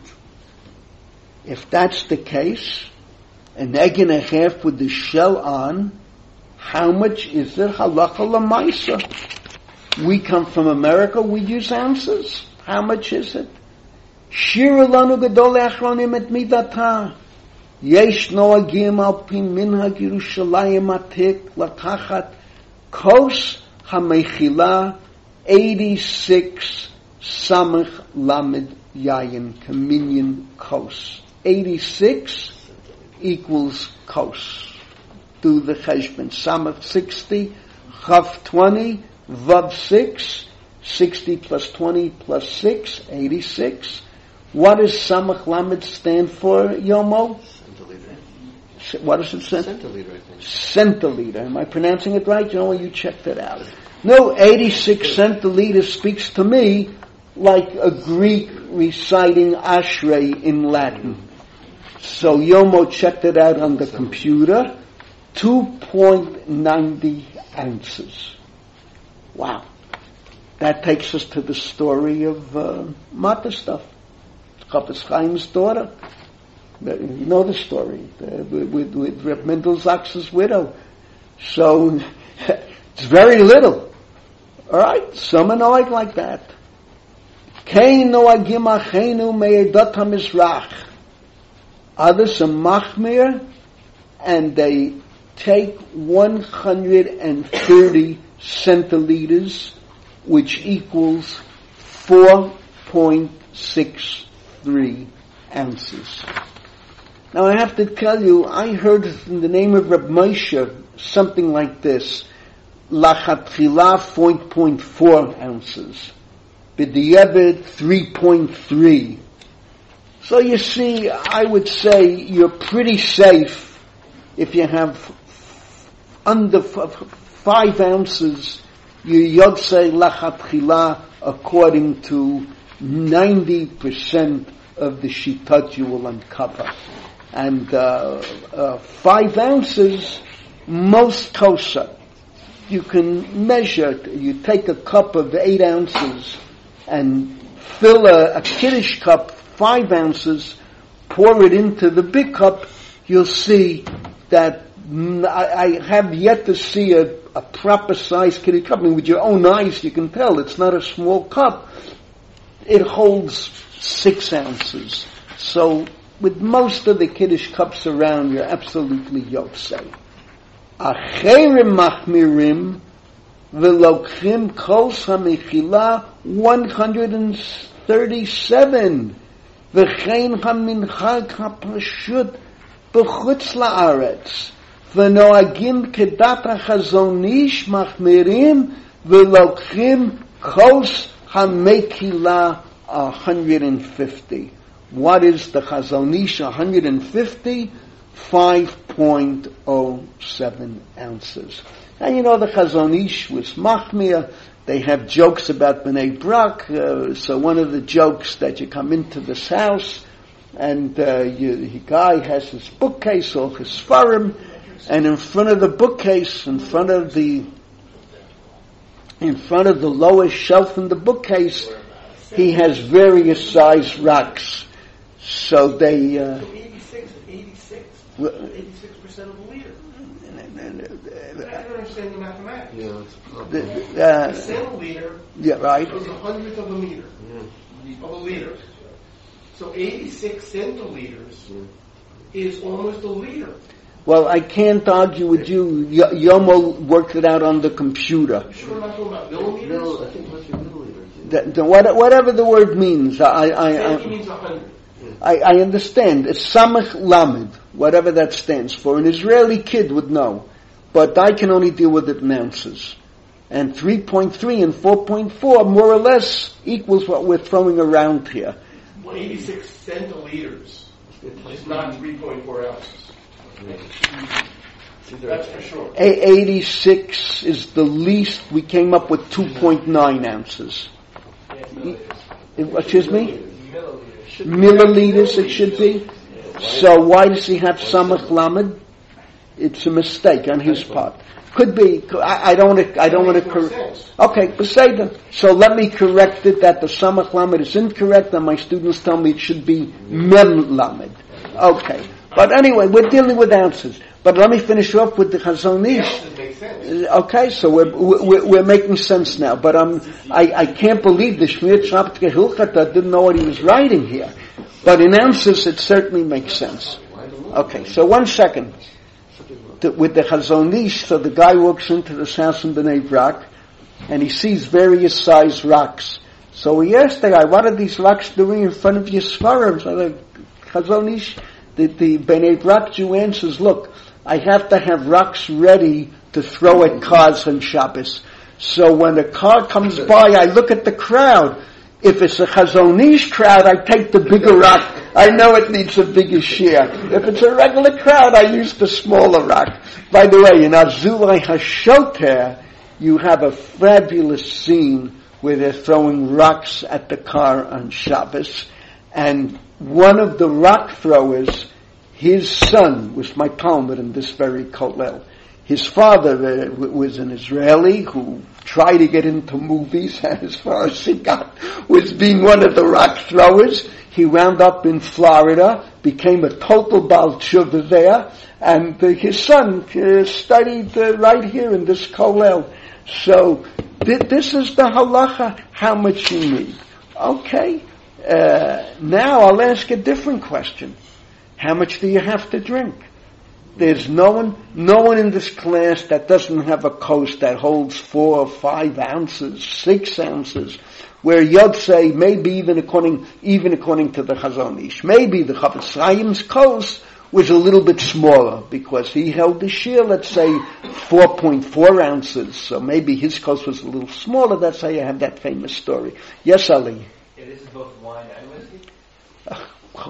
If that's the case, an egg and a half with the shell on, how much is it? Halacha l'maisa. We come from America, we use ounces. How much is it? Shira lanu gadol achronim et midata. Yesh noagim al pi minhag Yerushalayim atik lakachat kos hamechila eighty-six samach lamed yayin communion kos. eighty-six equals kos. Do the cheshbon. Samach sixty, chav twenty, vav six, sixty plus twenty plus six, eighty-six. What does samach lamed stand for, Yomo? What does it say? Centiliter, I think. Centiliter. Am I pronouncing it right? You know, you checked it out. No, eighty-six centiliters speaks to me like a Greek reciting Ashrei in Latin. So Yomo checked it out on the computer. two point nine zero ounces. Wow. That takes us to the story of uh, Mata stuff. Chafetz Chaim's daughter. You know the story, uh, with, with Reb Mendel Zach's widow. So, it's very little. Alright? Some are noag like that. Kein noagim achenu me'edat ha'mizrach. Others are machmir, and they take one hundred thirty centiliters, which equals four point six three ounces. Now I have to tell you, I heard in the name of Reb Moshe something like this: lachatchila four point four ounces, b'di'eved three point three. So you see, I would say you're pretty safe if you have under f- five ounces. You yodsei lachatchila according to ninety percent of the shita jewel and kava. And uh, uh, five ounces, most kosher. You can measure, you take a cup of eight ounces and fill a, a kiddush cup, five ounces, pour it into the big cup, you'll see that mm, I, I have yet to see a, a proper size kiddush cup. I mean, with your own eyes you can tell it's not a small cup. It holds six ounces. So with most of the kiddush cups around, you're absolutely yotzei. Acherim machmirim v'lokchim kos hamechila one hundred thirty-seven v'chein haminchag hapashut b'chutz la'aretz v'noagim kedat hachazon ish machmirim v'lokchim kos hamechila one hundred fifty. What is the Chazon Ish one hundred fifty? five point oh seven ounces. And you know the Chazon Ish was Machmir. They have jokes about Bnei Brak. Uh, so one of the jokes that you come into this house and uh, you, the guy has his bookcase or his Sfarim, and in front of the bookcase, in front of the in front of the lowest shelf in the bookcase, he has various size rocks. So they uh, eighty-six, eighty-six, eighty-six percent of the liter. I don't understand the mathematics. Yeah, the, uh, a centiliter yeah, right. is a hundredth of a meter, yeah. of a liter. So eighty-six centiliters yeah. is almost a liter. Well, I can't argue with you. Y- Yomo worked it out on the computer. You sure we're not talking about milliliters? No, I think what's your milliliters? The, the, what, whatever the word means, I I, I, I means a hundred. I, I understand. It's Samach Lamed, whatever that stands for. An Israeli kid would know. But I can only deal with it in ounces. And three point three and four point four more or less equals what we're throwing around here. Well, eighty-six centiliters is not three point four ounces. That's for sure. A- eighty-six is the least. We came up with two point nine ounces. Excuse me? Milliliters it should be. So why does he have Samach Lamed? It's a mistake on his part. Could be. I, I don't. I don't want to correct. Okay, Beseda. So let me correct it that the Samach Lamed is incorrect, and my students tell me it should be Mem Lamed. Okay, but anyway, we're dealing with ounces. But let me finish off with the Chazon Ish. Okay, so we're, we're we're making sense now. But um, I I can't believe the Shmir Shabbat Gehilchata didn't know what he was writing here. But in ounces, it certainly makes sense. Okay, so one second. The, with the Chazon Ish, so the guy walks into this house in Bnei Brak, and he sees various size rocks. So he asked the guy, "What are these rocks doing in front of your Sfarim?" So the Chazon Ish, the, the Bnei Brak Jew answers, "Look, I have to have rocks ready to throw at cars on Shabbos. So when a car comes by, I look at the crowd. If it's a Chazon Ish crowd, I take the bigger rock. I know it needs a bigger share. If it's a regular crowd, I use the smaller rock." By the way, in Azulai Hashoter, you have a fabulous scene where they're throwing rocks at the car on Shabbos, and one of the rock throwers, his son was my Talmud in this very kollel. His father uh, w- was an Israeli who tried to get into movies, and as far as he got was being one of the rock throwers. He wound up in Florida, became a total Baal Tshuva there, and uh, his son uh, studied uh, right here in this kollel. So th- this is the halacha, how much you need. Okay, uh, now I'll ask a different question. How much do you have to drink? There's no one, no one in this class that doesn't have a kos that holds four or five ounces, six ounces, where Yod say, maybe even according, even according to the Chazon Ish, maybe the Chafetz Chaim's kos was a little bit smaller, because he held the shir, let's say, four point four ounces, so maybe his kos was a little smaller. That's how you have that famous story. Yes, Ali? Yeah, this is both wine and whiskey? Uh,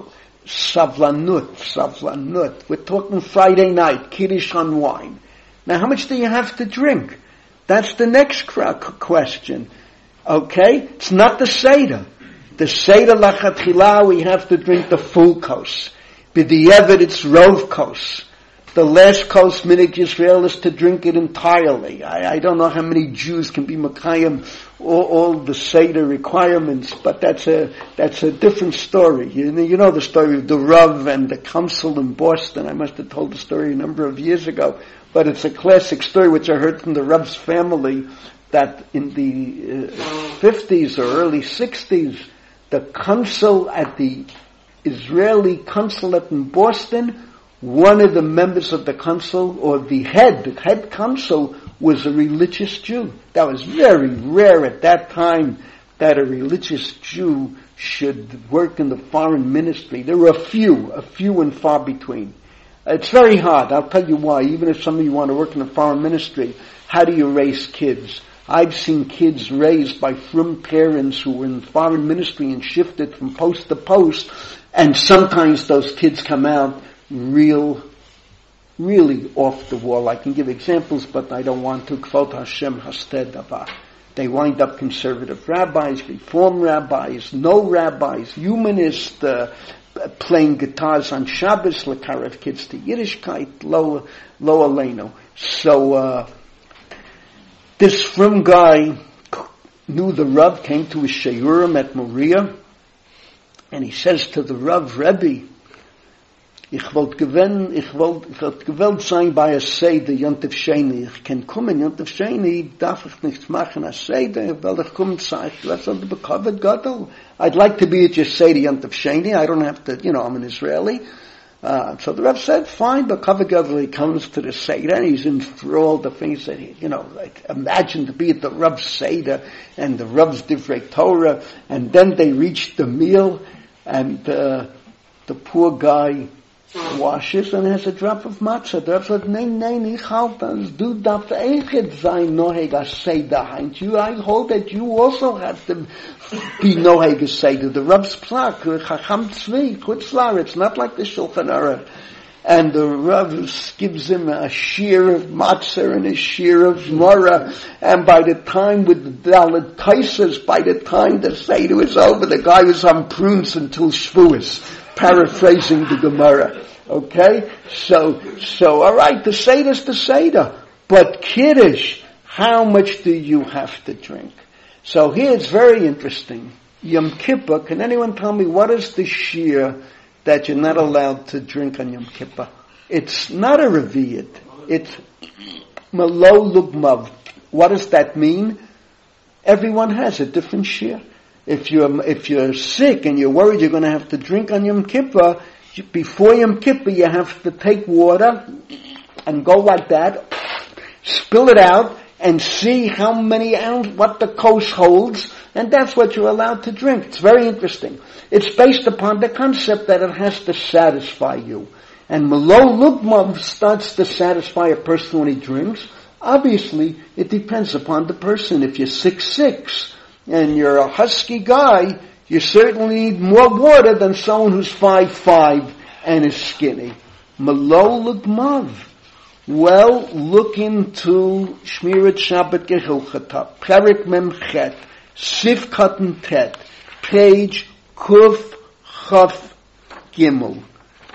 Savlanut, savlanut. We're talking Friday night, Kiddush on wine. Now, how much do you have to drink? That's the next question. Okay? It's not the Seder. The Seder Lachatchila, we have to drink the full kos. B'di'evet, it's rov kos. The last kos minig Yisrael is to drink it entirely. I, I don't know how many Jews can be Makayim all, all the Seder requirements, but that's a that's a different story. You know, you know the story of the Rav and the council in Boston. I must have told the story a number of years ago, but it's a classic story which I heard from the Rav's family, that in the uh, fifties or early sixties, the consul at the Israeli consulate in Boston, one of the members of the consul, or the head, the head consul, was a religious Jew. That was very rare at that time, that a religious Jew should work in the foreign ministry. There were a few, a few and far between. It's very hard. I'll tell you why. Even if some of you want to work in the foreign ministry, how do you raise kids? I've seen kids raised by frum parents who were in foreign ministry and shifted from post to post, and sometimes those kids come out real, really off the wall. I can give examples, but I don't want to. Kvod Hashem hasted davar. They wind up conservative rabbis, reform rabbis, no rabbis, humanist, uh, playing guitars on Shabbos, lekarev kids to Yiddishkeit, lo, lo aleinu. So, uh, this frum guy knew the Rav, came to his Sheyurim at Moriah, and he says to the Rav, Rebbe, Ich wollte gewinnen, ich wollte, ich wollte gewollt sein bei a Seder, Yontif Sheni. Ich kann kommen, Yontif Sheni, darf ich nichts machen, a Seder, weil ich komme, sage ich, let's not be covered, Gadol. I'd like to be at your Seder, Yontif Sheni. I don't have to, you know, I'm an Israeli. Uh, so the Rav said, fine, but Kavod Gadol, he comes to the Seder, and he's enthralled, the things that he, you know, like, imagine to be at the Rav's Seder, and the Rav's Divrei Torah, and then they reach the meal, and, uh, the poor guy washes and has a drop of matzah. The Rav said, nein, nein, ich halt das. Du darfst echt sein noheg a Seder heint you. I hold that you also have to be noheg a Seder. The Rav's plak, Chacham Tzvi, Chutzlar, it's not like the Shulchan Aruch. And the Rav gives him a shear of matzah and a shear of mora, and by the time with the Dalet Kaisers, by the time the Seder was over, the guy was on prunes until Shavuos. Paraphrasing the Gemara. Okay? So, so, alright, the Seder's the Seder. But Kiddush, how much do you have to drink? So here it's very interesting. Yom Kippur, can anyone tell me what is the shear that you're not allowed to drink on Yom Kippur? It's not a Reviyat. It's Malo Lugmav. What does that mean? Everyone has a different shear. If you're, if you're sick and you're worried you're going to have to drink on Yom Kippur, before Yom Kippur you have to take water and go like that, spill it out, and see how many ounces, what the kos holds, and that's what you're allowed to drink. It's very interesting. It's based upon the concept that it has to satisfy you. And Malo Lugmav starts to satisfy a person when he drinks. Obviously, it depends upon the person. If you're six six, and you're a husky guy, you certainly need more water than someone who's five five and is skinny. Malo Lugmav. Well, look into Shmirat Shabbat Gehilchata, Perik Mem Chet, Sif Katan Tet, page Kuf Chaf Gimel.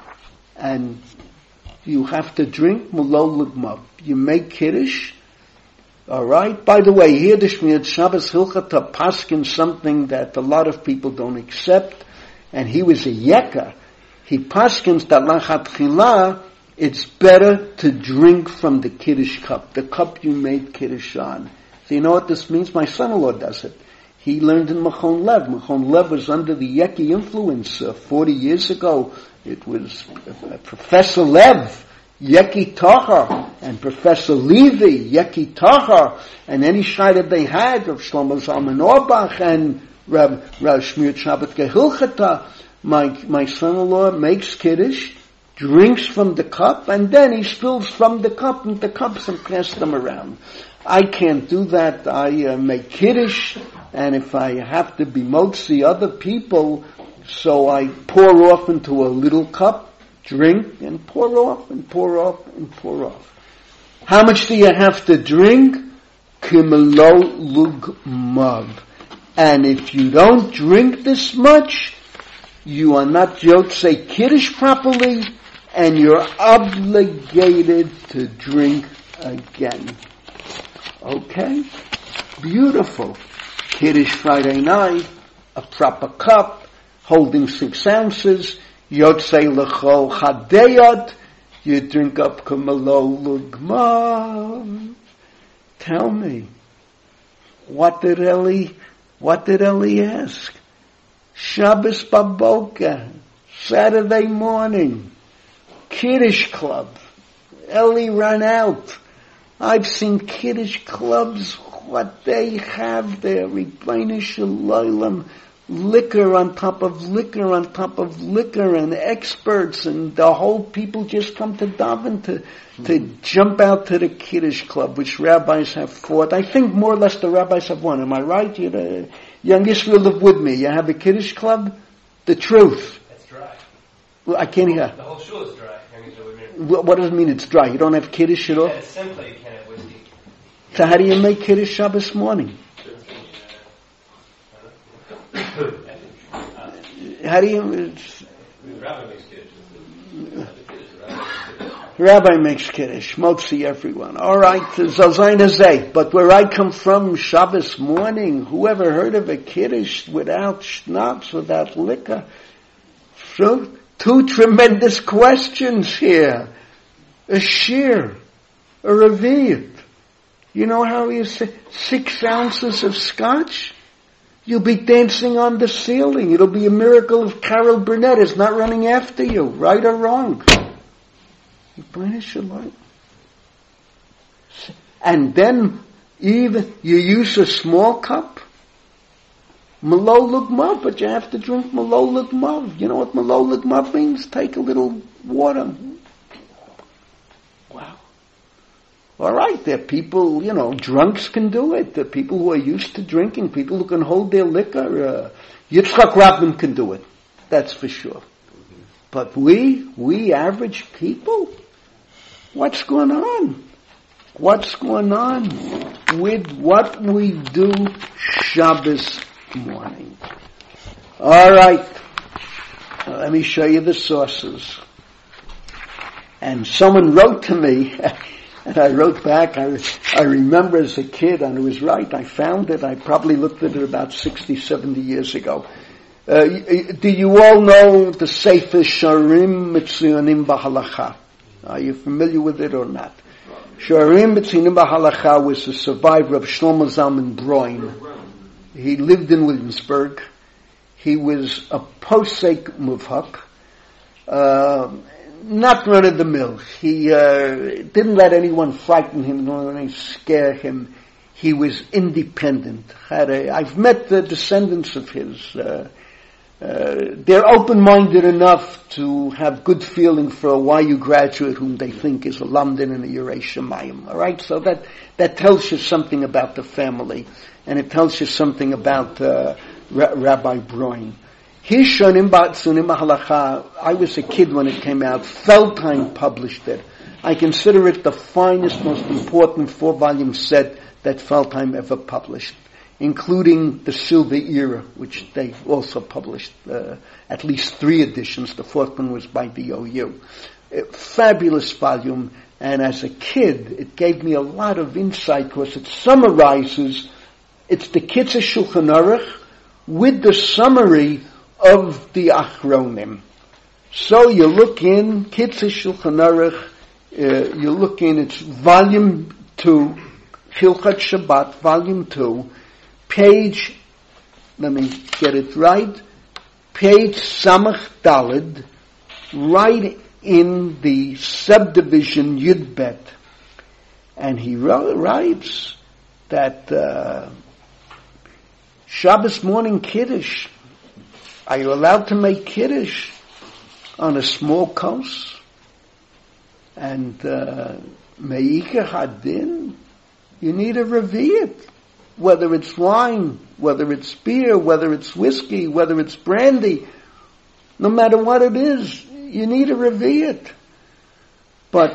And you have to drink Malo Lugmav. You make Kiddush. Alright? By the way, here the Shmirat Shabbos Hilchata paskin something that a lot of people don't accept, and he was a Yekka. He paskins that lachatchila, it's better to drink from the Kiddush cup, the cup you made Kiddush on. So you know what this means? My son-in-law does it. He learned in Machon Lev. Machon Lev was under the Yekki influence uh, forty years ago. It was uh, Professor Lev, Yekki Tahar, and Professor Levy, Yekki Tahar, and any shayla they had of Shlomo Zalman Auerbach and Rav, Rav Shmirat Shabbat Gehilchata. My, my son-in-law makes Kiddush, drinks from the cup, and then he spills from the cup into cups and passes them around. I can't do that. I uh, make Kiddush, and if I have to be motzi other people, so I pour off into a little cup, drink, and pour off, and pour off, and pour off. How much do you have to drink? Kimelo Lugmav. And if you don't drink this much, you are not Yotzei Kiddush properly, and you're obligated to drink again. Okay? Beautiful. Kiddush Friday night, a proper cup, holding six ounces, Yotzei L'chol Chadeyot, you drink up Kamalo Lugma. Tell me, what did Eli, what did Eli ask? Shabbos Baboka, Saturday morning, Kiddush club. Eli ran out. I've seen Kiddush clubs, what they have there, Ribono Shel Olam, liquor on top of liquor on top of liquor, and experts, and the whole people just come to daven to to jump out to the Kiddush club, which rabbis have fought. I think more or less the rabbis have won. Am I right? You the young Israel live with me. You have a Kiddush club? The truth. It's dry. Well, I can't hear. The whole shul is dry. Young Israel with me. What, what does it mean it's dry? You don't have Kiddush at all? Yeah, it's simply you can't have whiskey. So how do you make Kiddush Shabbos morning? How do you... Rabbi makes Kiddush. Rabbi makes Kiddush. Motzi everyone. All right, Zalzayin Hazeh. But where I come from, Shabbos morning, whoever heard of a Kiddush without schnapps, without liquor? So, two tremendous questions here. A shear, a revi'at. You know how you say six ounces of scotch? You'll be dancing on the ceiling. It'll be a miracle if Carol Burnett is not running after you, right or wrong. And then even you use a small cup, Malo Lugmav, but you have to drink Malo Lugmav. You know what Malo Lugmav means? Take a little water. Wow. All right, there are people, you know, drunks can do it. There are people who are used to drinking, people who can hold their liquor. Uh, Yitzchak Rabin can do it, that's for sure. But we, we average people, what's going on? What's going on with what we do Shabbos morning? All right, let me show you the sources. And someone wrote to me, and I wrote back, I, I remember as a kid, and it was right, I found it, I probably looked at it about sixty, seventy years ago. Uh, do you all know the Sefer Sharim Mitzuyanim B'Halacha? Are you familiar with it or not? Sharim Mitzuyanim B'Halacha was a survivor of Shlomo Zalman Broin. He lived in Williamsburg. He was a posek muvhak, uh, not run of the mill. He uh, didn't let anyone frighten him, nor anyone scare him. He was independent. Had a, I've met the descendants of his. Uh, Uh, they're open-minded enough to have good feeling for a Y U graduate whom they think is a London and a Yerei Shemayim. All right, so that that tells you something about the family, and it tells you something about uh, Ra- Rabbi Broin. His Shonim Ba'atzunim Halacha. I was a kid when it came out. Feldheim published it. I consider it the finest, most important four-volume set that Feldheim ever published, including the Silver Era, which they also published, uh, at least three editions. The fourth one was by the O U. A fabulous volume, and as a kid, it gave me a lot of insight because it summarizes, it's the Kitzur Shulchan Aruch with the summary of the Achronim. So you look in, Kitzur Shulchan Aruch, uh, you look in, it's volume two, Hilchot Shabbat, volume two, page, let me get it right, page Samach Daled, right in the subdivision Yud Bet. And he writes that uh, Shabbos morning Kiddush, are you allowed to make Kiddush on a small kos? And Me'ika Hadin, you need a revi'at. Whether it's wine, whether it's beer, whether it's whiskey, whether it's brandy, no matter what it is, you need a revi'at. But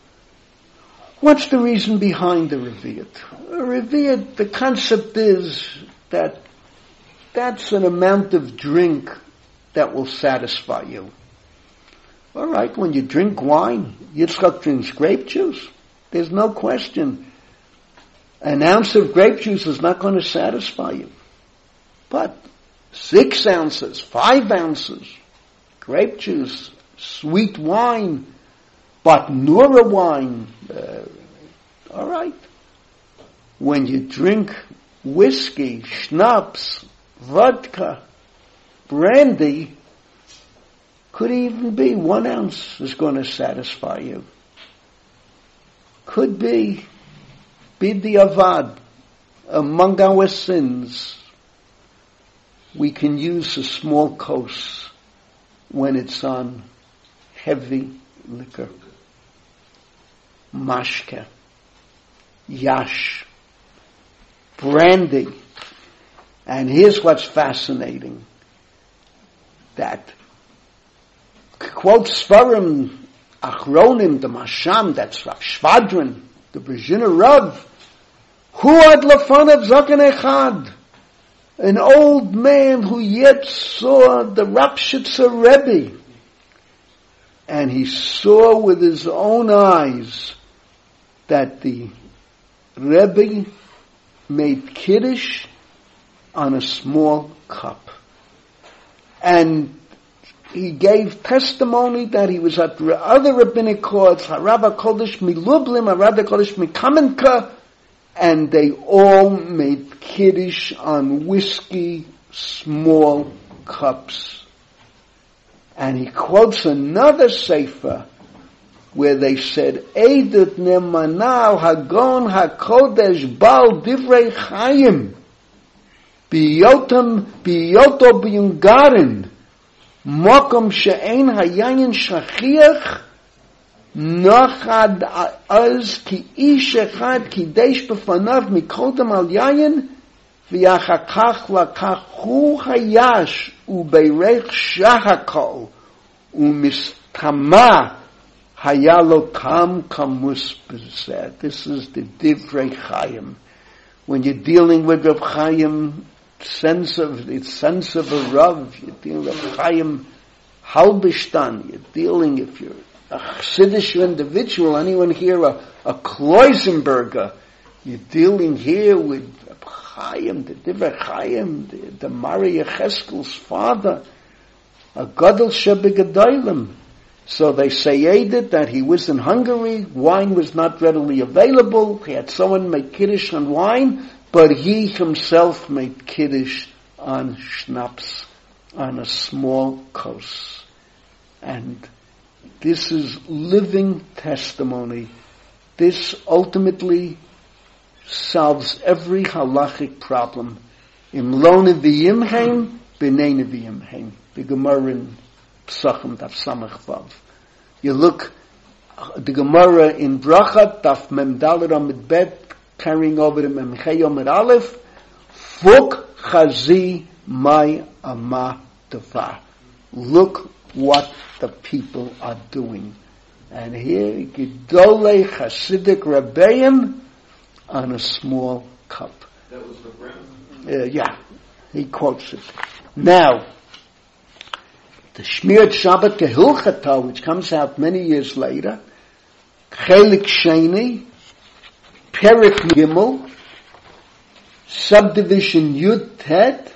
what's the reason behind the revi'at? A revi'at, the concept is that that's an amount of drink that will satisfy you. All right, when you drink wine, Yitzchak drinks grape juice. There's no question. An ounce of grape juice is not going to satisfy you. But six ounces, five ounces, grape juice, sweet wine, but Nura wine, uh, all right. When you drink whiskey, schnapps, vodka, brandy, could even be one ounce is going to satisfy you. Could be b'diavad. Among our sins, we can use a small kos when it's on heavy liquor. Mashke, yash, brandy. And here's what's fascinating. That quote Svarim Achronim, the Masham, that's Rav Shvadron, the Brezhiner Rav, Hu ad lefanav zaken echad, an old man who yet saw the Rapshitzer Rebbe, and he saw with his own eyes that the Rebbe made Kiddush on a small cup. And he gave testimony that he was at other rabbinic courts, Harab HaKodesh Milublim, Harab HaKodesh Mikamenka, and they all made Kiddush on whiskey, small cups. And he quotes another sefer where they said, Eidet Nemanah Hagon HaKodesh Bal Divrei Chaim Biyotam Biyoto Biyungarin Mokom she'ein hayayin shachiach nachad az ki ish echad kidesh b'fanav mikodem al yayin v'yachakach lakachu hayash ubeirech shahakol umistama hayalo kam kamus b'zeh. This is the Divrei Chaim. When you're dealing with Rav Chaim, sense of the sense of a Rav, you're dealing with Chaim Halbishtan, you're dealing, if you're a Chassidish individual, anyone here, a, a Kloisenberger, you're dealing here with Chaim, the Divrei Chaim, the, the Maria Cheskel's father, a Gadol Shebegedolim. So they say Edith that he was in Hungary, wine was not readily available, he had someone make Kiddush on wine, but he himself made Kiddush on schnapps, on a small kos. And this is living testimony. This ultimately solves every halachic problem. Im lo neviim heim, b'nei neviim heim. The Gemara in Psachim, Daf Samach Vav. You look, the Gemara in Brachat, Daf Mem Dalet Amid Bet, carrying over the Mem Chei Amid Aleph, Fuk Chazi Mai Ama Tava. Look what the people are doing. And here, Gedolei Hasidic Rebbeim on a small cup. That was the Brown? Uh, yeah, he quotes it. Now, the Shmirat Shabbat Kehilchata, which comes out many years later, Chelik Sheni, Perek Gimel, subdivision Yud Tet,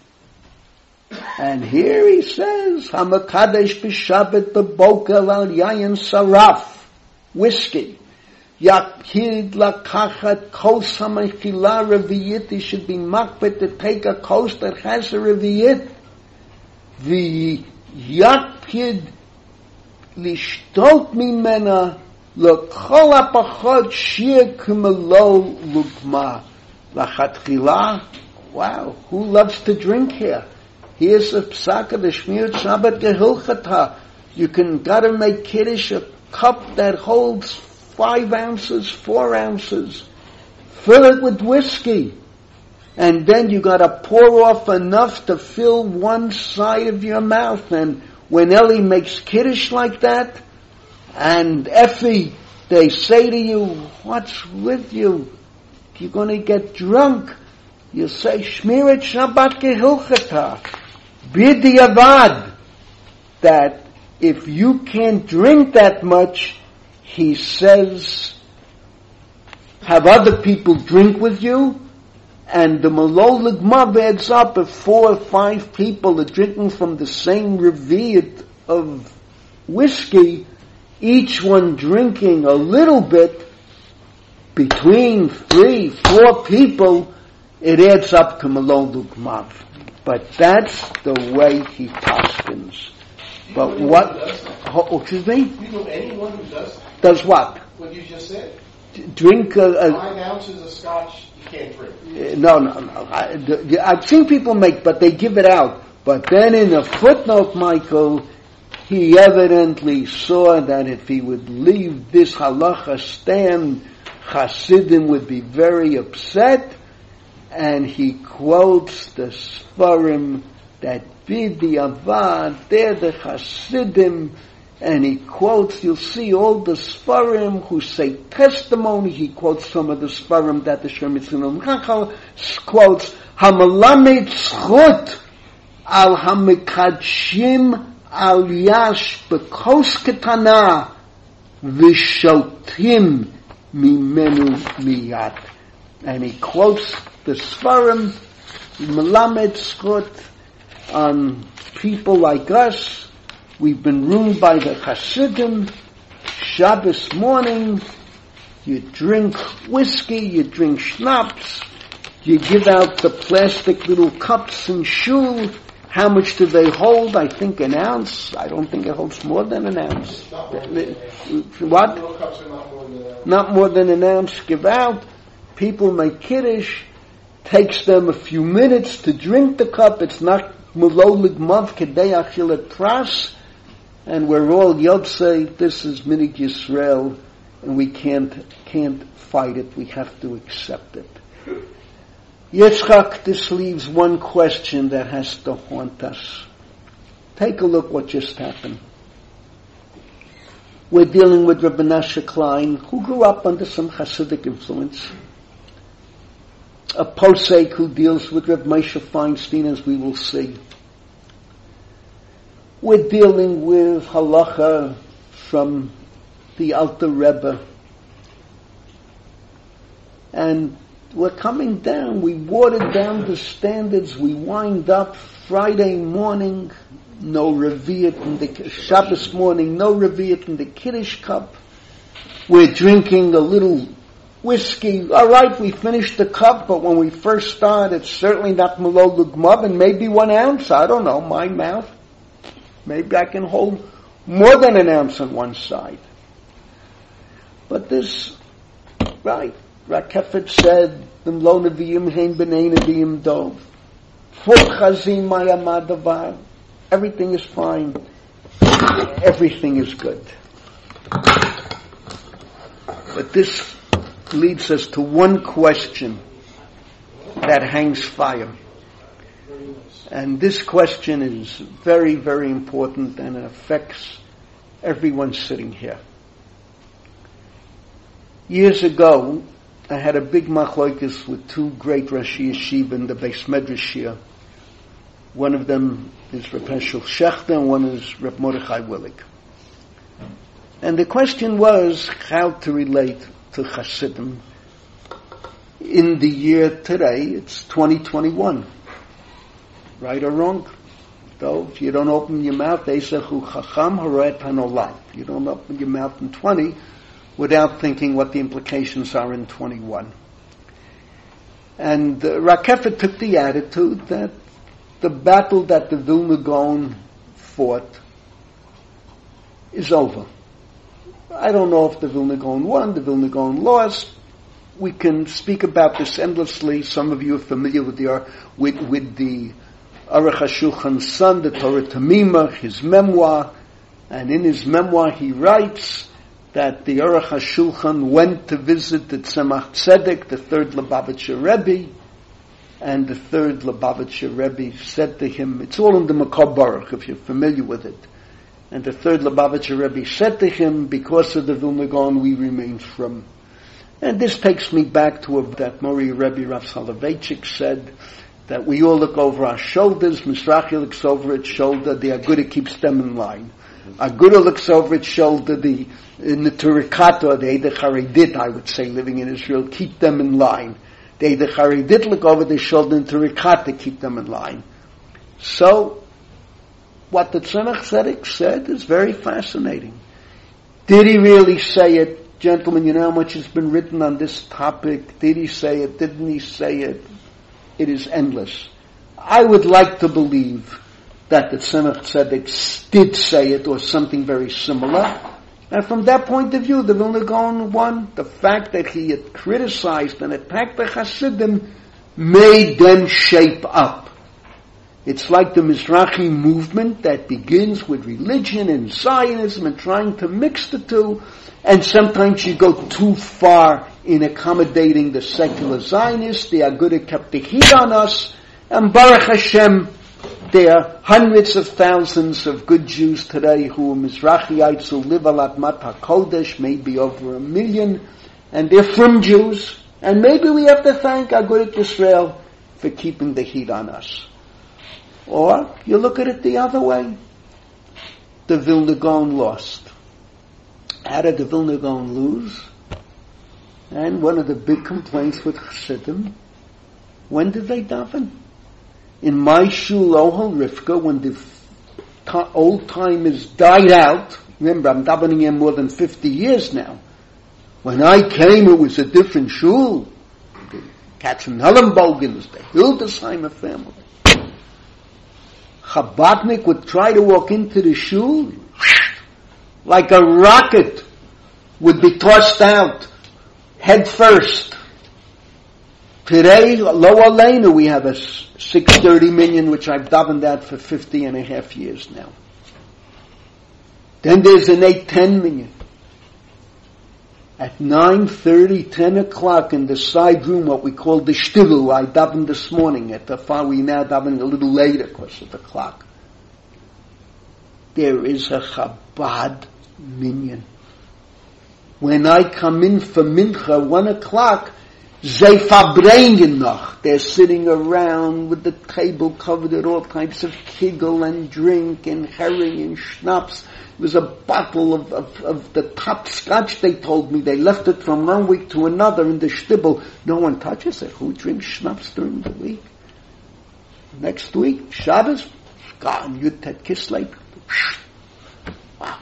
and here he says, Hamakadesh b'Shabbat b'boker al yayin saraf, whiskey. Yakid lakachat kos hamechila reviyit. He should be makbet to take a kos that has a reviyit. The yakid lishtot mimena l'chol hapachot shir kumelo lukma lachatchila. Wow, who loves to drink here? Here's a psaka, the Shmirat Shabbat Gehilchata. You can gotta make Kiddush a cup that holds five ounces, four ounces. Fill it with whiskey. And then you gotta pour off enough to fill one side of your mouth. And when Eli makes Kiddush like that, and Effie, they say to you, what's with you? You're gonna get drunk. you say, Shmirat Shabbat Kehilchata, B'diavad, that if you can't drink that much, he says, have other people drink with you, and the Malol Gmav adds up if four or five people are drinking from the same revi'at of whiskey, each one drinking a little bit, between three, four people, it adds up to Malol Gmav. But that's the way he paskins. But what? Oh, excuse me? You know anyone who does that? Does what? What you just said. Drink a, a Five ounces of scotch, you can't drink. uh, no, no, no. I, the, I've seen people make, but they give it out. But then in a footnote, Michael, he evidently saw that if he would leave this halacha stand, Hasidim would be very upset, and he quotes the Sfarim that Bidi Avad, they're the Hasidim, and he quotes, you'll see all the Sfarim who say testimony, he quotes some of the Sfarim that the Shemitzin Chachal quotes, Hamalamed Zchut al Hamikadshim al Yash Bekos Ketana Vishotim Mimenu Miyat. And he quotes the Sfarim, Malamed Zchut, on people like us. We've been ruined by the Hasidim. Shabbos morning, you drink whiskey, you drink schnapps, you give out the plastic little cups in shul. How much do they hold? I think an ounce. I don't think it holds more than an ounce. What? Not more than an ounce. Give out. People make kiddush. Takes them a few minutes to drink the cup. It's not Malol Gmav Kedei Achilat Pras. And we're all Yotzei, this is Minig Yisrael, and we can't, can't fight it, we have to accept it. Yitzchak, this leaves one question that has to haunt us. Take a look what just happened. We're dealing with Rabbi Menashe Klein, who grew up under some Hasidic influence. A posek who deals with Rabbi Moshe Feinstein, as we will see. We're dealing with halacha from the Alter Rebbe. And we're coming down, we watered down the standards, we wind up Friday morning, no revi'at in the Shabbos morning, no revi'at in the Kiddush cup. We're drinking a little whiskey. All right, we finished the cup, but when we first started, it's certainly not Malol Gmav, and maybe one ounce, I don't know, my mouth. Maybe I can hold more than an ounce on one side. But this, right, Rakefet said, Lo Nevi'im Hein B'nei Nevi'im Dov. Full Chazim Mayamadavar. Everything is fine. Everything is good. But this leads us to one question that hangs fire. And this question is very, very important, and it affects everyone sitting here. Years ago, I had a big machlokes with two great Rashi Yeshiva in the Beis Medrash here. One of them is Reb Heschel Shechter, and one is Reb Mordechai Willig. And the question was how to relate to Hasidim in the year today. It's twenty twenty-one. Right or wrong? Though, if you don't open your mouth, Eisechu Chacham Haret Hanolam. You don't open your mouth in twenty without thinking what the implications are in twenty-one. And uh, Rakefet took the attitude that the battle that the Vilna Gaon fought is over. I don't know if the Vilna Gaon won, the Vilna Gaon lost. We can speak about this endlessly. Some of you are familiar with the with, with the Aruch HaShulchan's son, the Torah Tamima, his memoir, and in his memoir he writes that the Aruch HaShulchan went to visit the Tzemach Tzedek, the third Lubavitcher Rebbe, and the third Lubavitcher Rebbe said to him, it's all in the Makor Baruch, if you're familiar with it, and the third Lubavitcher Rebbe said to him, because of the Vilna Gaon we remain from. And this takes me back to a, that Mori Rebbe Rav Soloveitchik said, that we all look over our shoulders, Mizrahi looks over its shoulder, the Aguda keeps them in line. Aguda looks over its shoulder, the, in the Turikata, or the Eideh Haredit, I would say, living in Israel, keep them in line. The Eideh Haredit look over their shoulder, and Turikata keep them in line. So, what the Tzemach Tzedek said is very fascinating. Did he really say it? Gentlemen, you know how much has been written on this topic. Did he say it? Didn't he say it? It is endless. I would like to believe that the Tzemach Tzedek did say it or something very similar. And from that point of view, the Vilna Gaon one, the fact that he had criticized and attacked the Hasidim made them shape up. It's like the Mizrahi movement that begins with religion and Zionism and trying to mix the two, and sometimes you go too far in accommodating the secular Zionists. The Aguda kept the heat on us, and Baruch Hashem, there are hundreds of thousands of good Jews today who are Mizrahiites who live al Admat HaKodesh, maybe over a million, and they're from Jews, and maybe we have to thank Agudat Yisrael for keeping the heat on us. Or, you look at it the other way, the Vilna Gaon lost. How did the Vilna Gaon lose? And one of the big complaints with Chassidim, when did they daven? In my shul Ohel Rivka, when the t- old timers died out, remember I'm davening here more than fifty years now. When I came, it was a different shul. The Katzenellenbogens, the Hildesheimer family. Chabadnik would try to walk into the shul, like a rocket would be tossed out, head first. Today, Lo Aleinu, we have a six hundred thirty million, which I've davened at for fifty and a half years now. Then there's an eight, ten million. At nine thirty, ten o'clock in the side room, what we call the shtivel, I davened this morning. At the far, we now davening a little later because of the clock. There is a Chabad minyan. When I come in for mincha, one o'clock, they fabrengen noch. They're sitting around with the table covered with all types of kigel and drink and herring and schnapps. It was a bottle of, of, of the top scotch, they told me. They left it from one week to another in the shtibel. No one touches it. Who drinks schnapps during the week? Next week, Shabbos, gone, Yutet Kislev. Wow.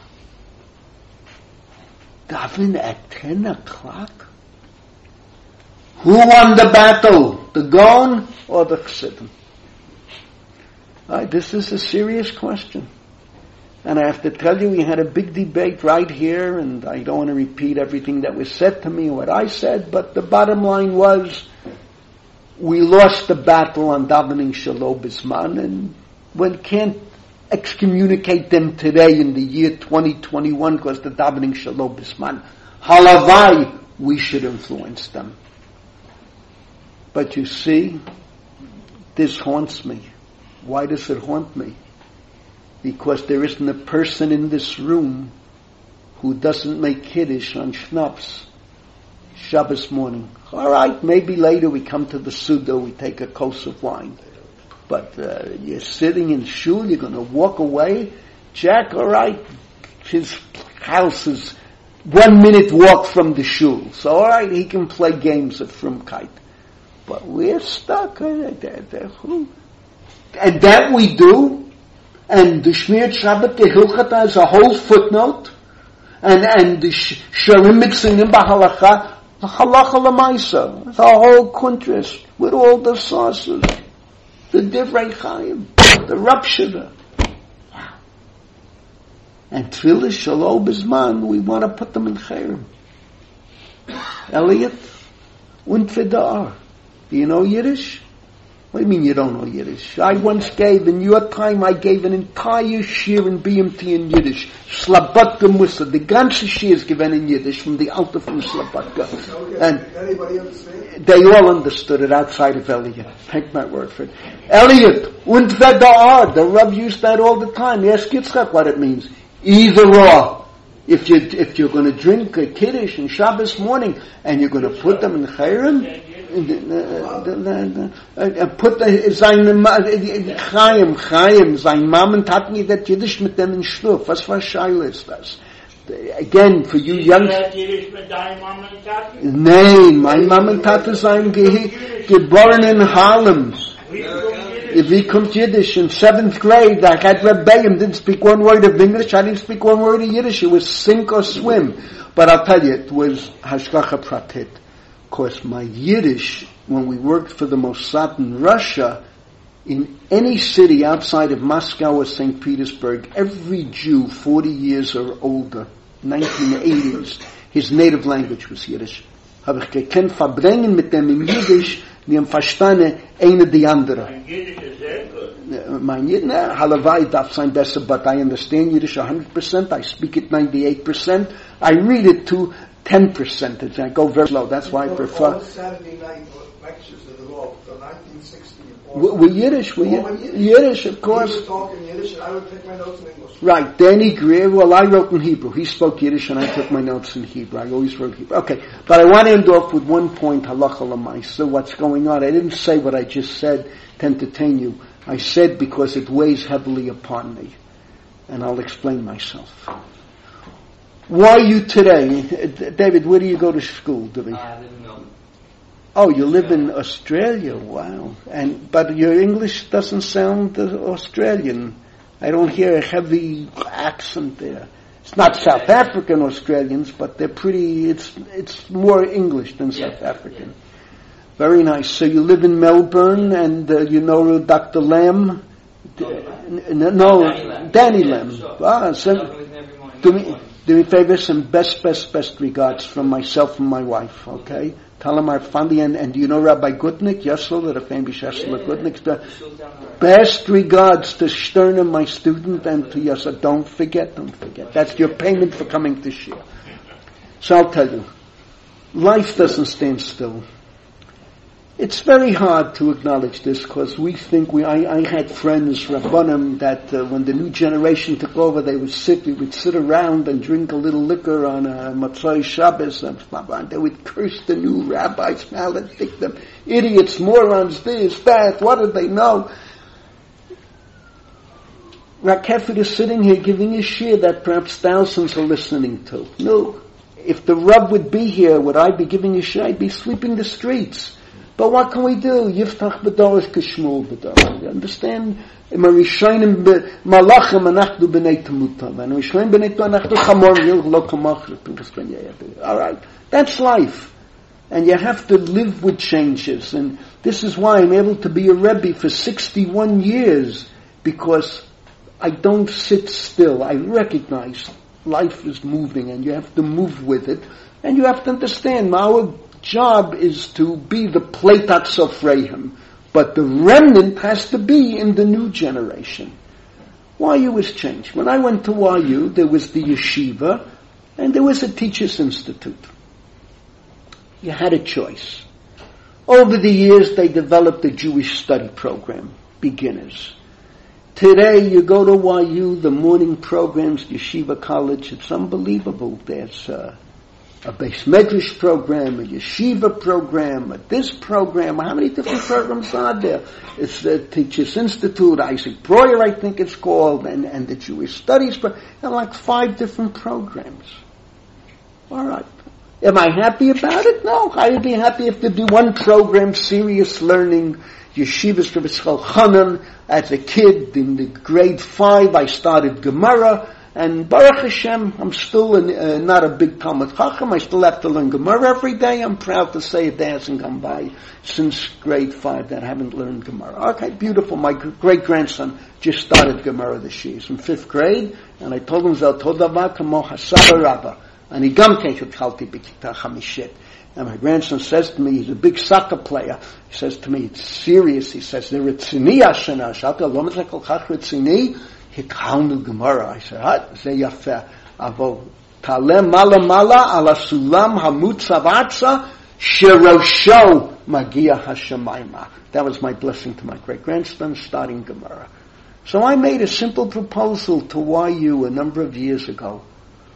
Daven at ten o'clock? Who won the battle? The Gaon or the Chassidim? Right, this is a serious question. And I have to tell you, we had a big debate right here, and I don't want to repeat everything that was said to me or what I said, but the bottom line was, we lost the battle on davening Shalom Bisman, and one can't excommunicate them today in the year twenty twenty-one because the davening Shalom Bisman. Halavai, we should influence them. But you see, this haunts me. Why does it haunt me? Because there isn't a person in this room who doesn't make Kiddush on Schnapps Shabbos morning. All right, maybe later we come to the Suda, we take a kos of wine. But uh, you're sitting in shul, you're going to walk away. Jack, all right, his house is one minute walk from the shul. So all right, he can play games of Frumkeit. But we're stuck. And that we do. And the Shmir Shabbat Tehilchata has a whole footnote. And, and the Sharim Mitzinim Bahalacha, the Halacha Lamaisa, the whole contrast with all the sources. The Divrei Chaim, the Rapshida. Wow. And Tfilah Shalom Bisman, we want to put them in Chayrim. Elliot, und Vidar. Do you know Yiddish? What do you mean you don't know Yiddish? I once gave, in your time, I gave an entire shir in B M T in Yiddish. Slabatka Musa. The ganze shir is given in Yiddish from the Alta from Slabatka. Okay. And anybody understand? They all understood it outside of Elliot. Take my word for it. Elliot, und veda'ar. The Rav used that all the time. Ask Yitzchak what it means. Either or. If you if you're going to drink a kiddush on Shabbos morning and you're going to put them in chayrim, and put the sein Chaim Chaim sein Mom and Tat me that Yiddish mit dem in Schluf. Was für Scheile ist das? Again, for you young... Nein, mein Mom and Tat seien geboren in Harlem. If he comes Yiddish in seventh grade, I had Rebbeim, didn't speak one word of English, I didn't speak one word of Yiddish. It was sink or swim. But I'll tell you, it was Hashgacha Pratit. Of course, my Yiddish, when we worked for the Mossad in Russia, in any city outside of Moscow or Saint Petersburg, every Jew forty years or older, nineteen eighties, his native language was Yiddish. Habe ich gekannt verbringen mit dem in Yiddish, die am verstanden eine die andere. Mein Yiddish, Halavai darf sein besser, but I understand Yiddish one hundred percent, I speak it ninety-eight percent, I read it to ten percent, I go very slow, that's why I prefer... All Saturday night lectures of the law, from nineteen sixty. We're Yiddish, we're Yiddish. Yiddish, of course. He would talk in Yiddish and I would take my notes in English. Right, Danny Greer, well I wrote in Hebrew. He spoke Yiddish and I took my notes in Hebrew. I always wrote Hebrew. Okay, but I want to end off with one point, halacha l'maisa, what's going on. I didn't say what I just said to entertain you. I said because it weighs heavily upon me. And I'll explain myself. Why you today? David, where do you go to school, David? I live in Melbourne. Oh, you live in Australia, wow. And but your English doesn't sound uh, Australian. I don't hear a heavy accent there. It's not South African Australians, but they're pretty, it's it's more English than Yeah. South African. Very nice. So you live in Melbourne and uh, you know Doctor Lamb? D- n- n- no, Danny Lamb. Danny Yeah, Lamb. sure. Ah, so, Talking with him every morning. do me, do me a favor, some best, best, best regards from myself and my wife, okay? Tell him our family, and, and do you know Rabbi Gutnick? Yesel, the famous Yesel Gutnick. The best regards to Sterner, my student, and to Yesel. Don't forget, don't forget. That's your payment for coming to Shia. So I'll tell you, life doesn't stand still. It's very hard to acknowledge this because we think we, I, I had friends, Rabbanim, that uh, when the new generation took over, they would sit, we would sit around and drink a little liquor on a Matzai Shabbos, and they would curse the new rabbis, maledict them, idiots, morons, this, that, what do they know? Rakefet is sitting here giving a shir that perhaps thousands are listening to. No. If the Rav would be here, would I be giving a shir? I'd be sweeping the streets. But what can we do? Yiftach b'dor is k'shmul b'dor. You understand? Im Rishonim malachim anachdu b'nei tamutav. And Rishonim b'nei tamutav anachdu chamor lo kamach. All right. That's life. And you have to live with changes. And this is why I'm able to be a Rebbe for sixty-one years. Because I don't sit still. I recognize life is moving and you have to move with it. And you have to understand, our job is to be the Pleitat Sofreim, but the remnant has to be in the new generation. Y U has changed. When I went to Y U, there was the yeshiva, and there was a teachers' institute. You had a choice. Over the years, they developed a Jewish study program, beginners. Today, you go to Y U, the morning programs, yeshiva college, it's unbelievable. There's uh, a Beis Medrash program, a yeshiva program, a this program. How many different programs are there? It's the Teachers Institute, Isaac Breuer, I think it's called, and, and the Jewish Studies, but there are like five different programs. All right. Am I happy about it? No. I would be happy if there'd be one program, serious learning, yeshivas Rebbe Tzchal Chanan. As a kid, in the grade five, I started Gemara. And Baruch Hashem, I'm still an, uh, not a big Talmud Chacham. I still have to learn Gemara every day. I'm proud to say a day hasn't gone by since grade five that I haven't learned Gemara. Okay, beautiful. My great-grandson just started Gemara this year. He's in fifth grade, and I told him, Zel Todava Kamo Hasaba Rabba. And he gamke Chalti B'Kita Chamishit. And my grandson says to me, he's a big soccer player. He says to me, it's serious. He says, they're Ritzini Ashana. Shalti Alom Etzak Kol Chach Ritzini. Hitchaunu Gemara. I said, "Hat ze yafeh." Avo talem mala mala ala sulam hamutzavatza shirosho magia hashemayma. That was my blessing to my great grandson starting Gemara. So I made a simple proposal to Y U a number of years ago.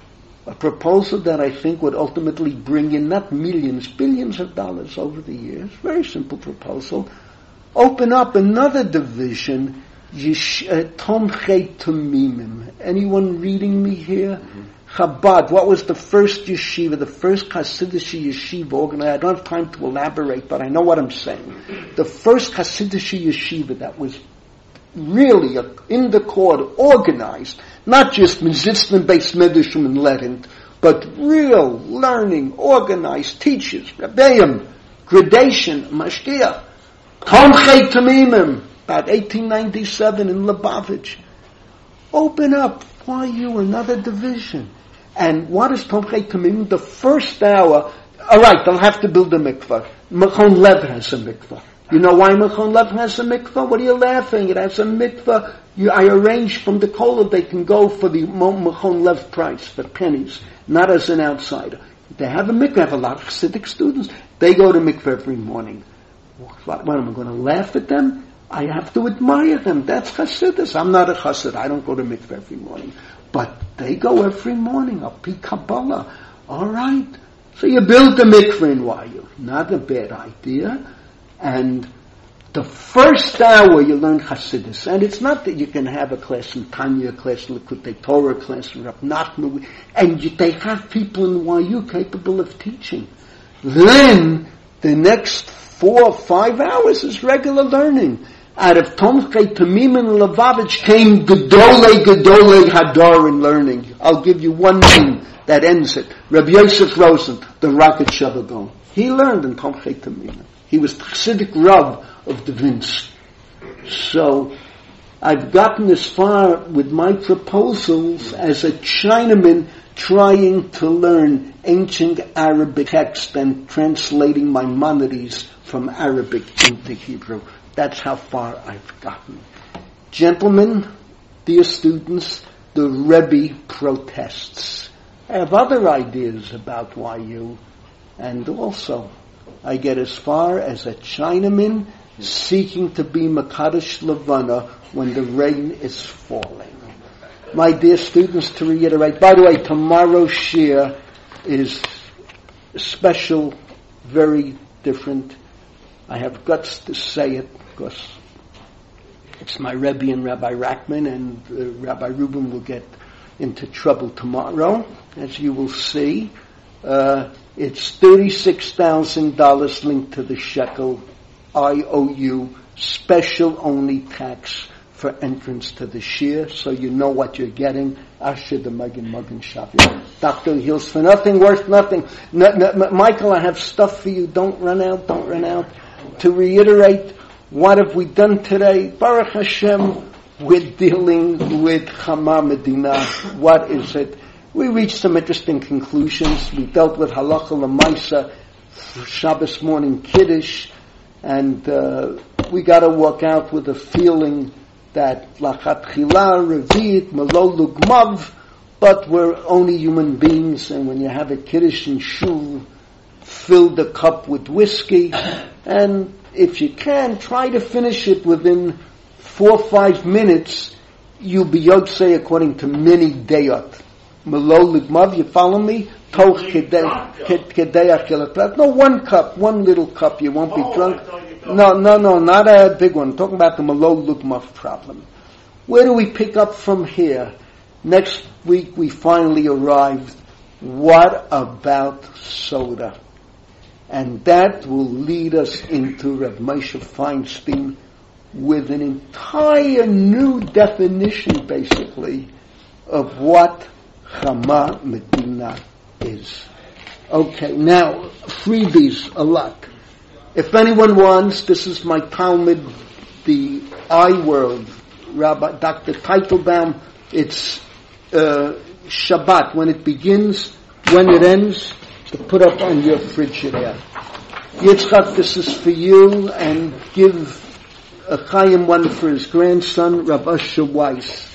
a proposal that I think would ultimately bring in not millions, billions of dollars over the years. Very simple proposal. Open up another division, Yish, uh, Tomchei Tumimim. Anyone reading me here? Mm-hmm. Chabad, what was the first yeshiva, the first Hasidic yeshiva organized? I don't have time to elaborate, but I know what I'm saying. The first Hasidic yeshiva that was really a, in the court organized, not just Mizisman-based Medrashim and Letin, but real learning, organized teachers, Rebbeim, gradation, Mashgiach, Tomchei Tamimim, about eighteen ninety-seven in Lubavitch. Open up, why you, another division. And what is Tomchei Tamimim? The first hour, alright, they'll have to build a mikvah. Mechon Lev has a mikvah. You know why Mechon Lev has a mikvah? What are you laughing? It has a mikvah. You, I arranged from the kollel they can go for the Mechon Lev price, for pennies, not as an outsider. They have a mikvah, have a lot of Hasidic students. They go to mikvah every morning. What, what am I going to laugh at them? I have to admire them. That's Hasidus. I'm not a Hasid. I don't go to mikvah every morning. But they go every morning. I'll be Kabbalah. All right. So you build a mikvah in Wayu. Not a bad idea. And the first hour you learn Hasidus. And it's not that you can have a class in Tanya, a class in Likutei Torah, a class in Rav Nachman, and you, they have people in Y U capable of teaching. Then the next four or five hours is regular learning. Out of Tomchei Tamimim and Lubavitch came Gedolei Gedolei Hadar in learning. I'll give you one name that ends it. Rabbi Yosef Rosen, the Rocket Shabbagon. He learned in Tomchei Tamimim. He was the Chassidic Rav of Dvinsk. So, I've gotten as far with my proposals as a Chinaman trying to learn ancient Arabic text and translating Maimonides from Arabic into Hebrew. That's how far I've gotten. Gentlemen, dear students, the Rebbe protests. I have other ideas about Y U, and also I get as far as a Chinaman seeking to be Makadosh Levana when the rain is falling. My dear students, to reiterate, by the way, tomorrow's shir is special, very different. I have guts to say it because it's my Rebbe and Rabbi Rachman, and uh, Rabbi Rubin will get into trouble tomorrow, as you will see. Uh, it's thirty-six thousand dollars linked to the shekel I O U, special only tax for entrance to the shir, so you know what you're getting. Asher the Magen Magen Shavi. Doctor Hills for nothing, worth nothing. No, no, Michael, I have stuff for you. Don't run out, don't run out. To reiterate, what have we done today? Baruch Hashem, we're dealing with Chama Medina. What is it? We reached some interesting conclusions. We dealt with Halacha L'Maisa, Shabbos morning Kiddush, and uh, we got to walk out with a feeling that Lachat Chila, Revit, Malo Lugmav, but we're only human beings, and when you have a Kiddush in Shul, fill the cup with whiskey, and if you can, try to finish it within four or five minutes. You'll be Yotzei according to many Deyot. Malo Ligmav, you follow me? Toch Kedei Achilat. No, one cup, one little cup, you won't be drunk. No, no, no, not a big one. I'm talking about the Malo Ligmav problem. Where do we pick up from here? Next week we finally arrived. What about soda? And that will lead us into Rav Moshe Feinstein with an entire new definition, basically, of what Chama Medina is. Okay, now, freebies, a lot. If anyone wants, this is my Talmud, the iWorld, Rabbi Doctor Teitelbaum. It's uh, Shabbat, when it begins, when it ends, to put up on your frigidaire. Yitzchak, this is for you, and give a Chaim one for his grandson, Rav Usher Weiss.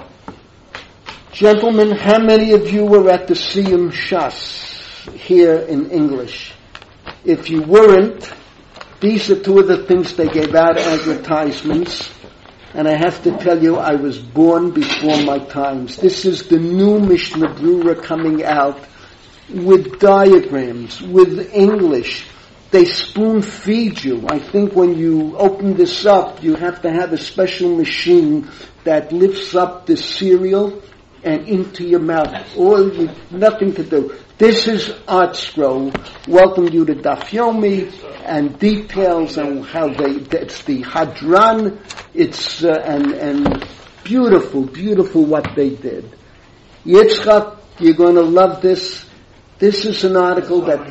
Gentlemen, how many of you were at the Siyum Shas here in English? If you weren't, these are two of the things they gave out, advertisements. And I have to tell you, I was born before my times. This is the new Mishnah Brura coming out with diagrams, with English. They spoon feed you. I think when you open this up, you have to have a special machine that lifts up the cereal and into your mouth. All nothing to do. This is Art Scroll. Welcome you to Daf Yomi and details on how they. It's the Hadran. It's uh, and and beautiful, beautiful what they did. Yitzchak, you're going to love this. This is an article that.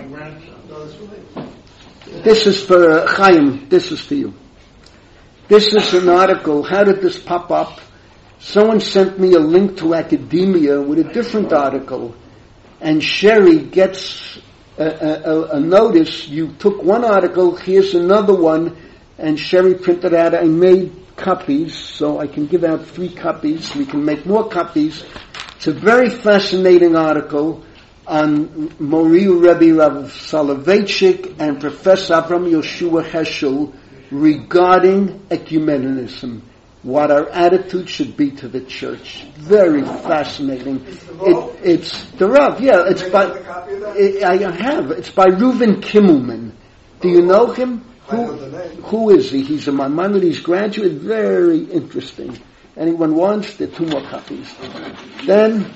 This is for uh, Chaim. This is for you. This is an article. How did this pop up? Someone sent me a link to Academia with a different article, and Sherry gets a, a, a notice. You took one article, here's another one, and Sherry printed out. I made copies, so I can give out three copies. We can make more copies. It's a very fascinating article on Mori Rebbe Rav Soloveitchik and Professor Avram Yoshua Heschel regarding ecumenism, what our attitude should be to the church. Very fascinating. It, it's the Rav, yeah. It's by it, I have. It's by Reuven Kimmelman. Do you know him? Who, who is he? He's a Maimonides graduate. Very interesting. Anyone wants? There are two more copies. Then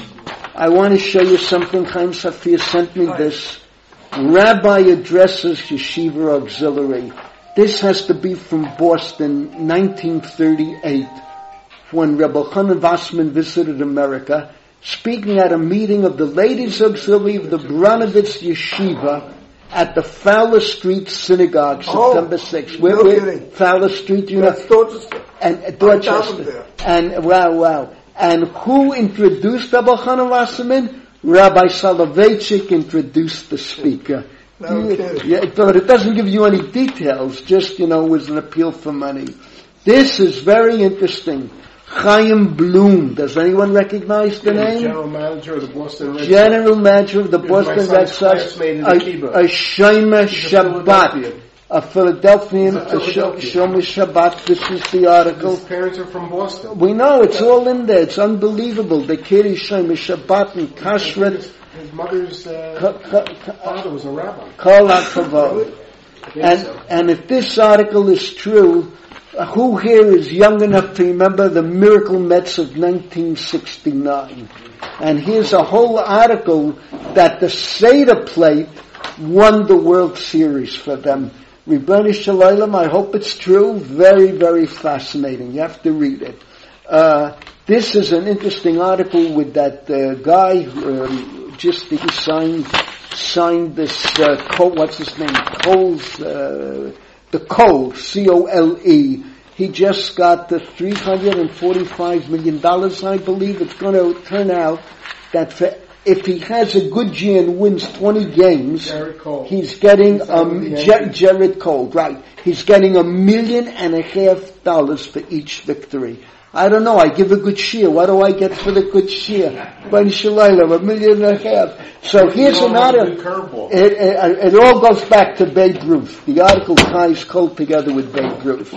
I want to show you something. Chaim Safir sent me this. Rabbi addresses Yeshiva Auxiliary. This has to be from Boston, nineteen thirty-eight, when Rebbe Chanan Vassman visited America, speaking at a meeting of the Ladies Auxiliary of the Branovitz Yeshiva at the Fowler Street Synagogue, September sixth. No Where, where, Fowler Street, you That's know? Dorchester. And uh, Dorchester. And wow, wow. And who introduced Rebbe Chanan Vassman? Rabbi Soloveitchik introduced the speaker. No kidding. Yeah, but it doesn't give you any details, just, you know, it was an appeal for money. This is very interesting. Chaim Bloom. Does anyone recognize the name? General manager of the Boston Red Sox. General manager of the Boston Red Sox. A, a Shomer Shabbat. A Philadelphian, a Shomer Shabbat. This is the article. His parents are from Boston. We know, it's all in there. It's unbelievable. The kid is Shomer Shabbat and Kashrut. His mother's uh, Ka- ka- ka- father was a rabbi. Kol HaKavod. And, and if this article is true, uh, who here is young enough to remember the Miracle Mets of nineteen sixty-nine? And here's a whole article that the Seder plate won the World Series for them. Ribboni Shalom, I hope it's true. Very, very fascinating. You have to read it. Uh, this is an interesting article with that uh, guy, um, just he signed, signed this, uh, Cole, what's his name? Cole's, uh, the Cole, C O L E. He just got the three hundred forty-five million dollars, I believe. It's going to turn out that for, if he has a good year and wins twenty games, he's getting um, J- Jared Cole, right? He's getting a million and a half dollars for each victory. I don't know. I give a good shear. What do I get for the good shear? Ben Shalayla, a million and a half. So here's another. It, it, it all goes back to Babe Ruth. The article ties Cole together with Babe Ruth.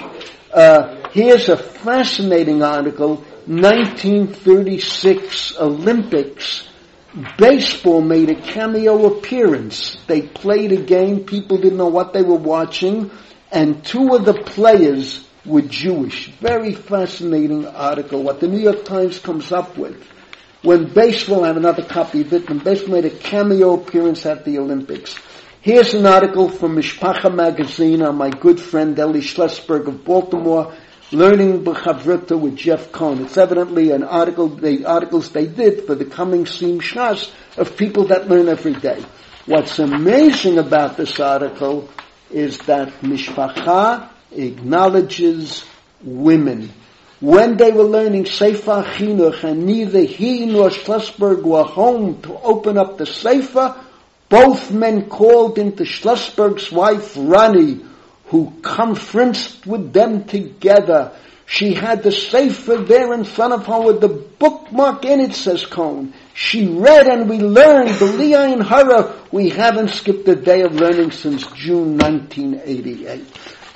Uh, here's a fascinating article. nineteen thirty-six Olympics. Baseball made a cameo appearance. They played a game. People didn't know what they were watching. And two of the players were Jewish. Very fascinating article, what the New York Times comes up with. When baseball, I have another copy of it, when baseball made a cameo appearance at the Olympics. Here's an article from Mishpacha magazine on my good friend Eli Schlesberg of Baltimore, Learning B'Chavruta with Jeff Cohn. It's evidently an article, the articles they did for the coming Sim Shas of people that learn every day. What's amazing about this article is that Mishpacha acknowledges women. When they were learning Sefer Chinuch and neither he nor Schlesberg were home to open up the Sefer, both men called into Schlesberg's wife, Rani, who conferenced with them together. She had the Sefer there in front of her with the bookmark in it, says Cohn. She read and we learned, the Leah and Hara, we haven't skipped a day of learning since June nineteen eighty-eight.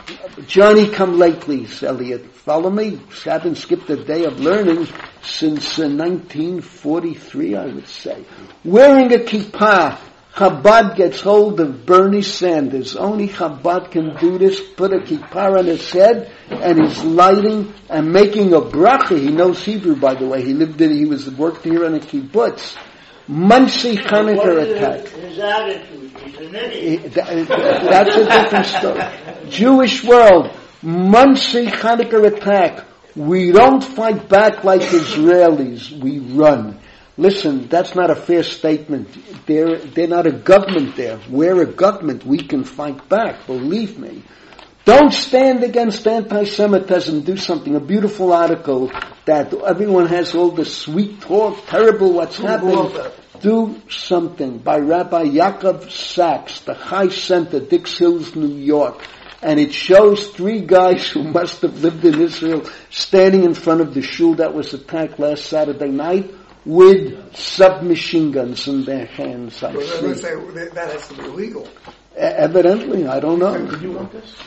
Johnny, come late, please, Elliot. Follow me. Haven't skipped a day of learning since uh, nineteen forty-three, I would say. Wearing a kippah. Chabad gets hold of Bernie Sanders. Only Chabad can do this. Put a kippah on his head, and he's lighting and making a bracha. He knows Hebrew, by the way. He lived in, he was worked here on a kibbutz. Muncie Hanukkah attack. His attitude. He's an idiot. That's a different story. Jewish world. Muncie Hanukkah attack. We don't fight back like Israelis. We run. Listen, that's not a fair statement. They're, they're not a government there. We're a government. We can fight back. Believe me. Don't stand against anti-Semitism. Do something. A beautiful article that everyone has all the sweet talk, terrible what's happening. Do something by Rabbi Yaakov Sachs, the Chai Center, Dix Hills, New York. And it shows three guys who must have lived in Israel standing in front of the shul that was attacked last Saturday night with submachine guns in their hands. I Well, see. let's say that has to be illegal. E- Evidently, I don't know. Did you want this?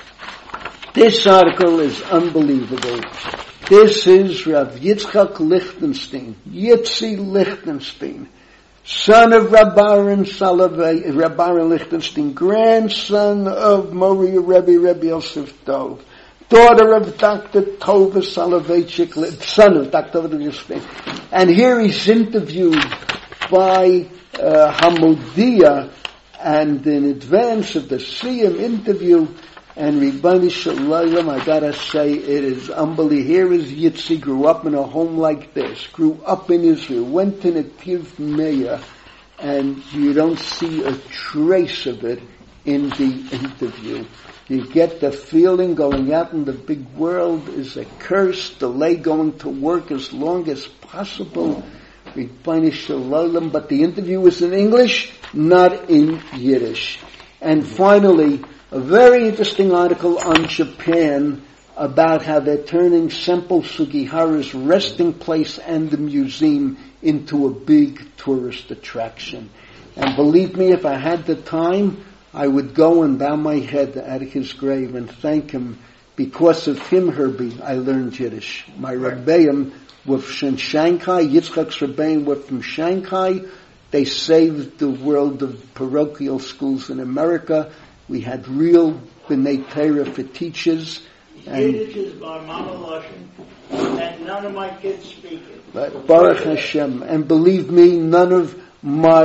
This article is unbelievable. This is Rav Yitzchak Lichtenstein, Yitzi Lichtenstein, son of Rabbaran Salovey, Rabbaran Lichtenstein, grandson of Moriah Rebbe, Rebbe Yosef Dov, daughter of Doctor Tova Soloveitchik, son of Doctor Tova Soloveitchik. And here he's interviewed by uh, Hamodia, and in advance of the Siyam interview, and Ribbani Shalom, I gotta say, it is unbelievable. Here is Yitzi, grew up in a home like this, grew up in Israel, went to Netiv Meah, and you don't see a trace of it in the interview. You get the feeling going out in the big world is a curse, delay going to work as long as possible. Ribbani Shalom, but the interview was in English, not in Yiddish. And finally, a very interesting article on Japan about how they're turning Sempo Sugihara's resting place and the museum into a big tourist attraction. And believe me, if I had the time, I would go and bow my head at his grave and thank him. Because of him, Herbie, I learned Yiddish. My Rebbeim were from Shanghai, Yitzchak's Rebbeim were from Shanghai. They saved the world of parochial schools in America. We had real B'nai Torah for teachers. And Yiddish is my mama Lashon, and none of my kids speak it. But Baruch Hashem. And believe me, none of my,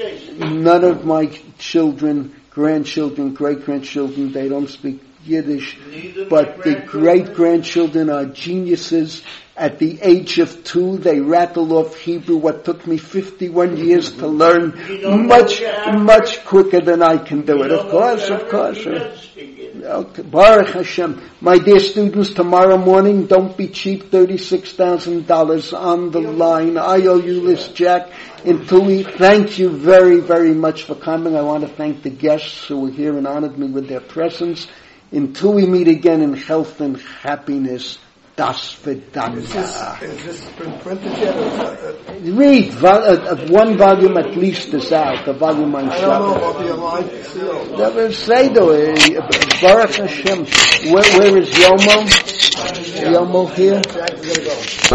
none of my children, grandchildren, great-grandchildren, they don't speak Yiddish. Neither But my the grandchildren. great-grandchildren are geniuses. At the age of two, they rattle off Hebrew, what took me fifty-one years to learn, You don't much, know the much quicker than I can do You it. don't Of know course, the of course. He doesn't speak it. Okay. Baruch Hashem. My dear students, tomorrow morning, don't be cheap, thirty-six thousand dollars on the line. I owe you this, Jack. In Tui, thank you very, very much for coming. I want to thank the guests who were here and honored me with their presence. Until we meet again in health and happiness, das Is Vedanta. this, is this been printed yet? Or is that, uh, Read, vo- uh, uh, one volume at least is out, the volume on I don't know Shabbat. about the online seal. Never say though, uh, Baruch Hashem, where, where is Yomo? Yomo here? Jack's gonna go.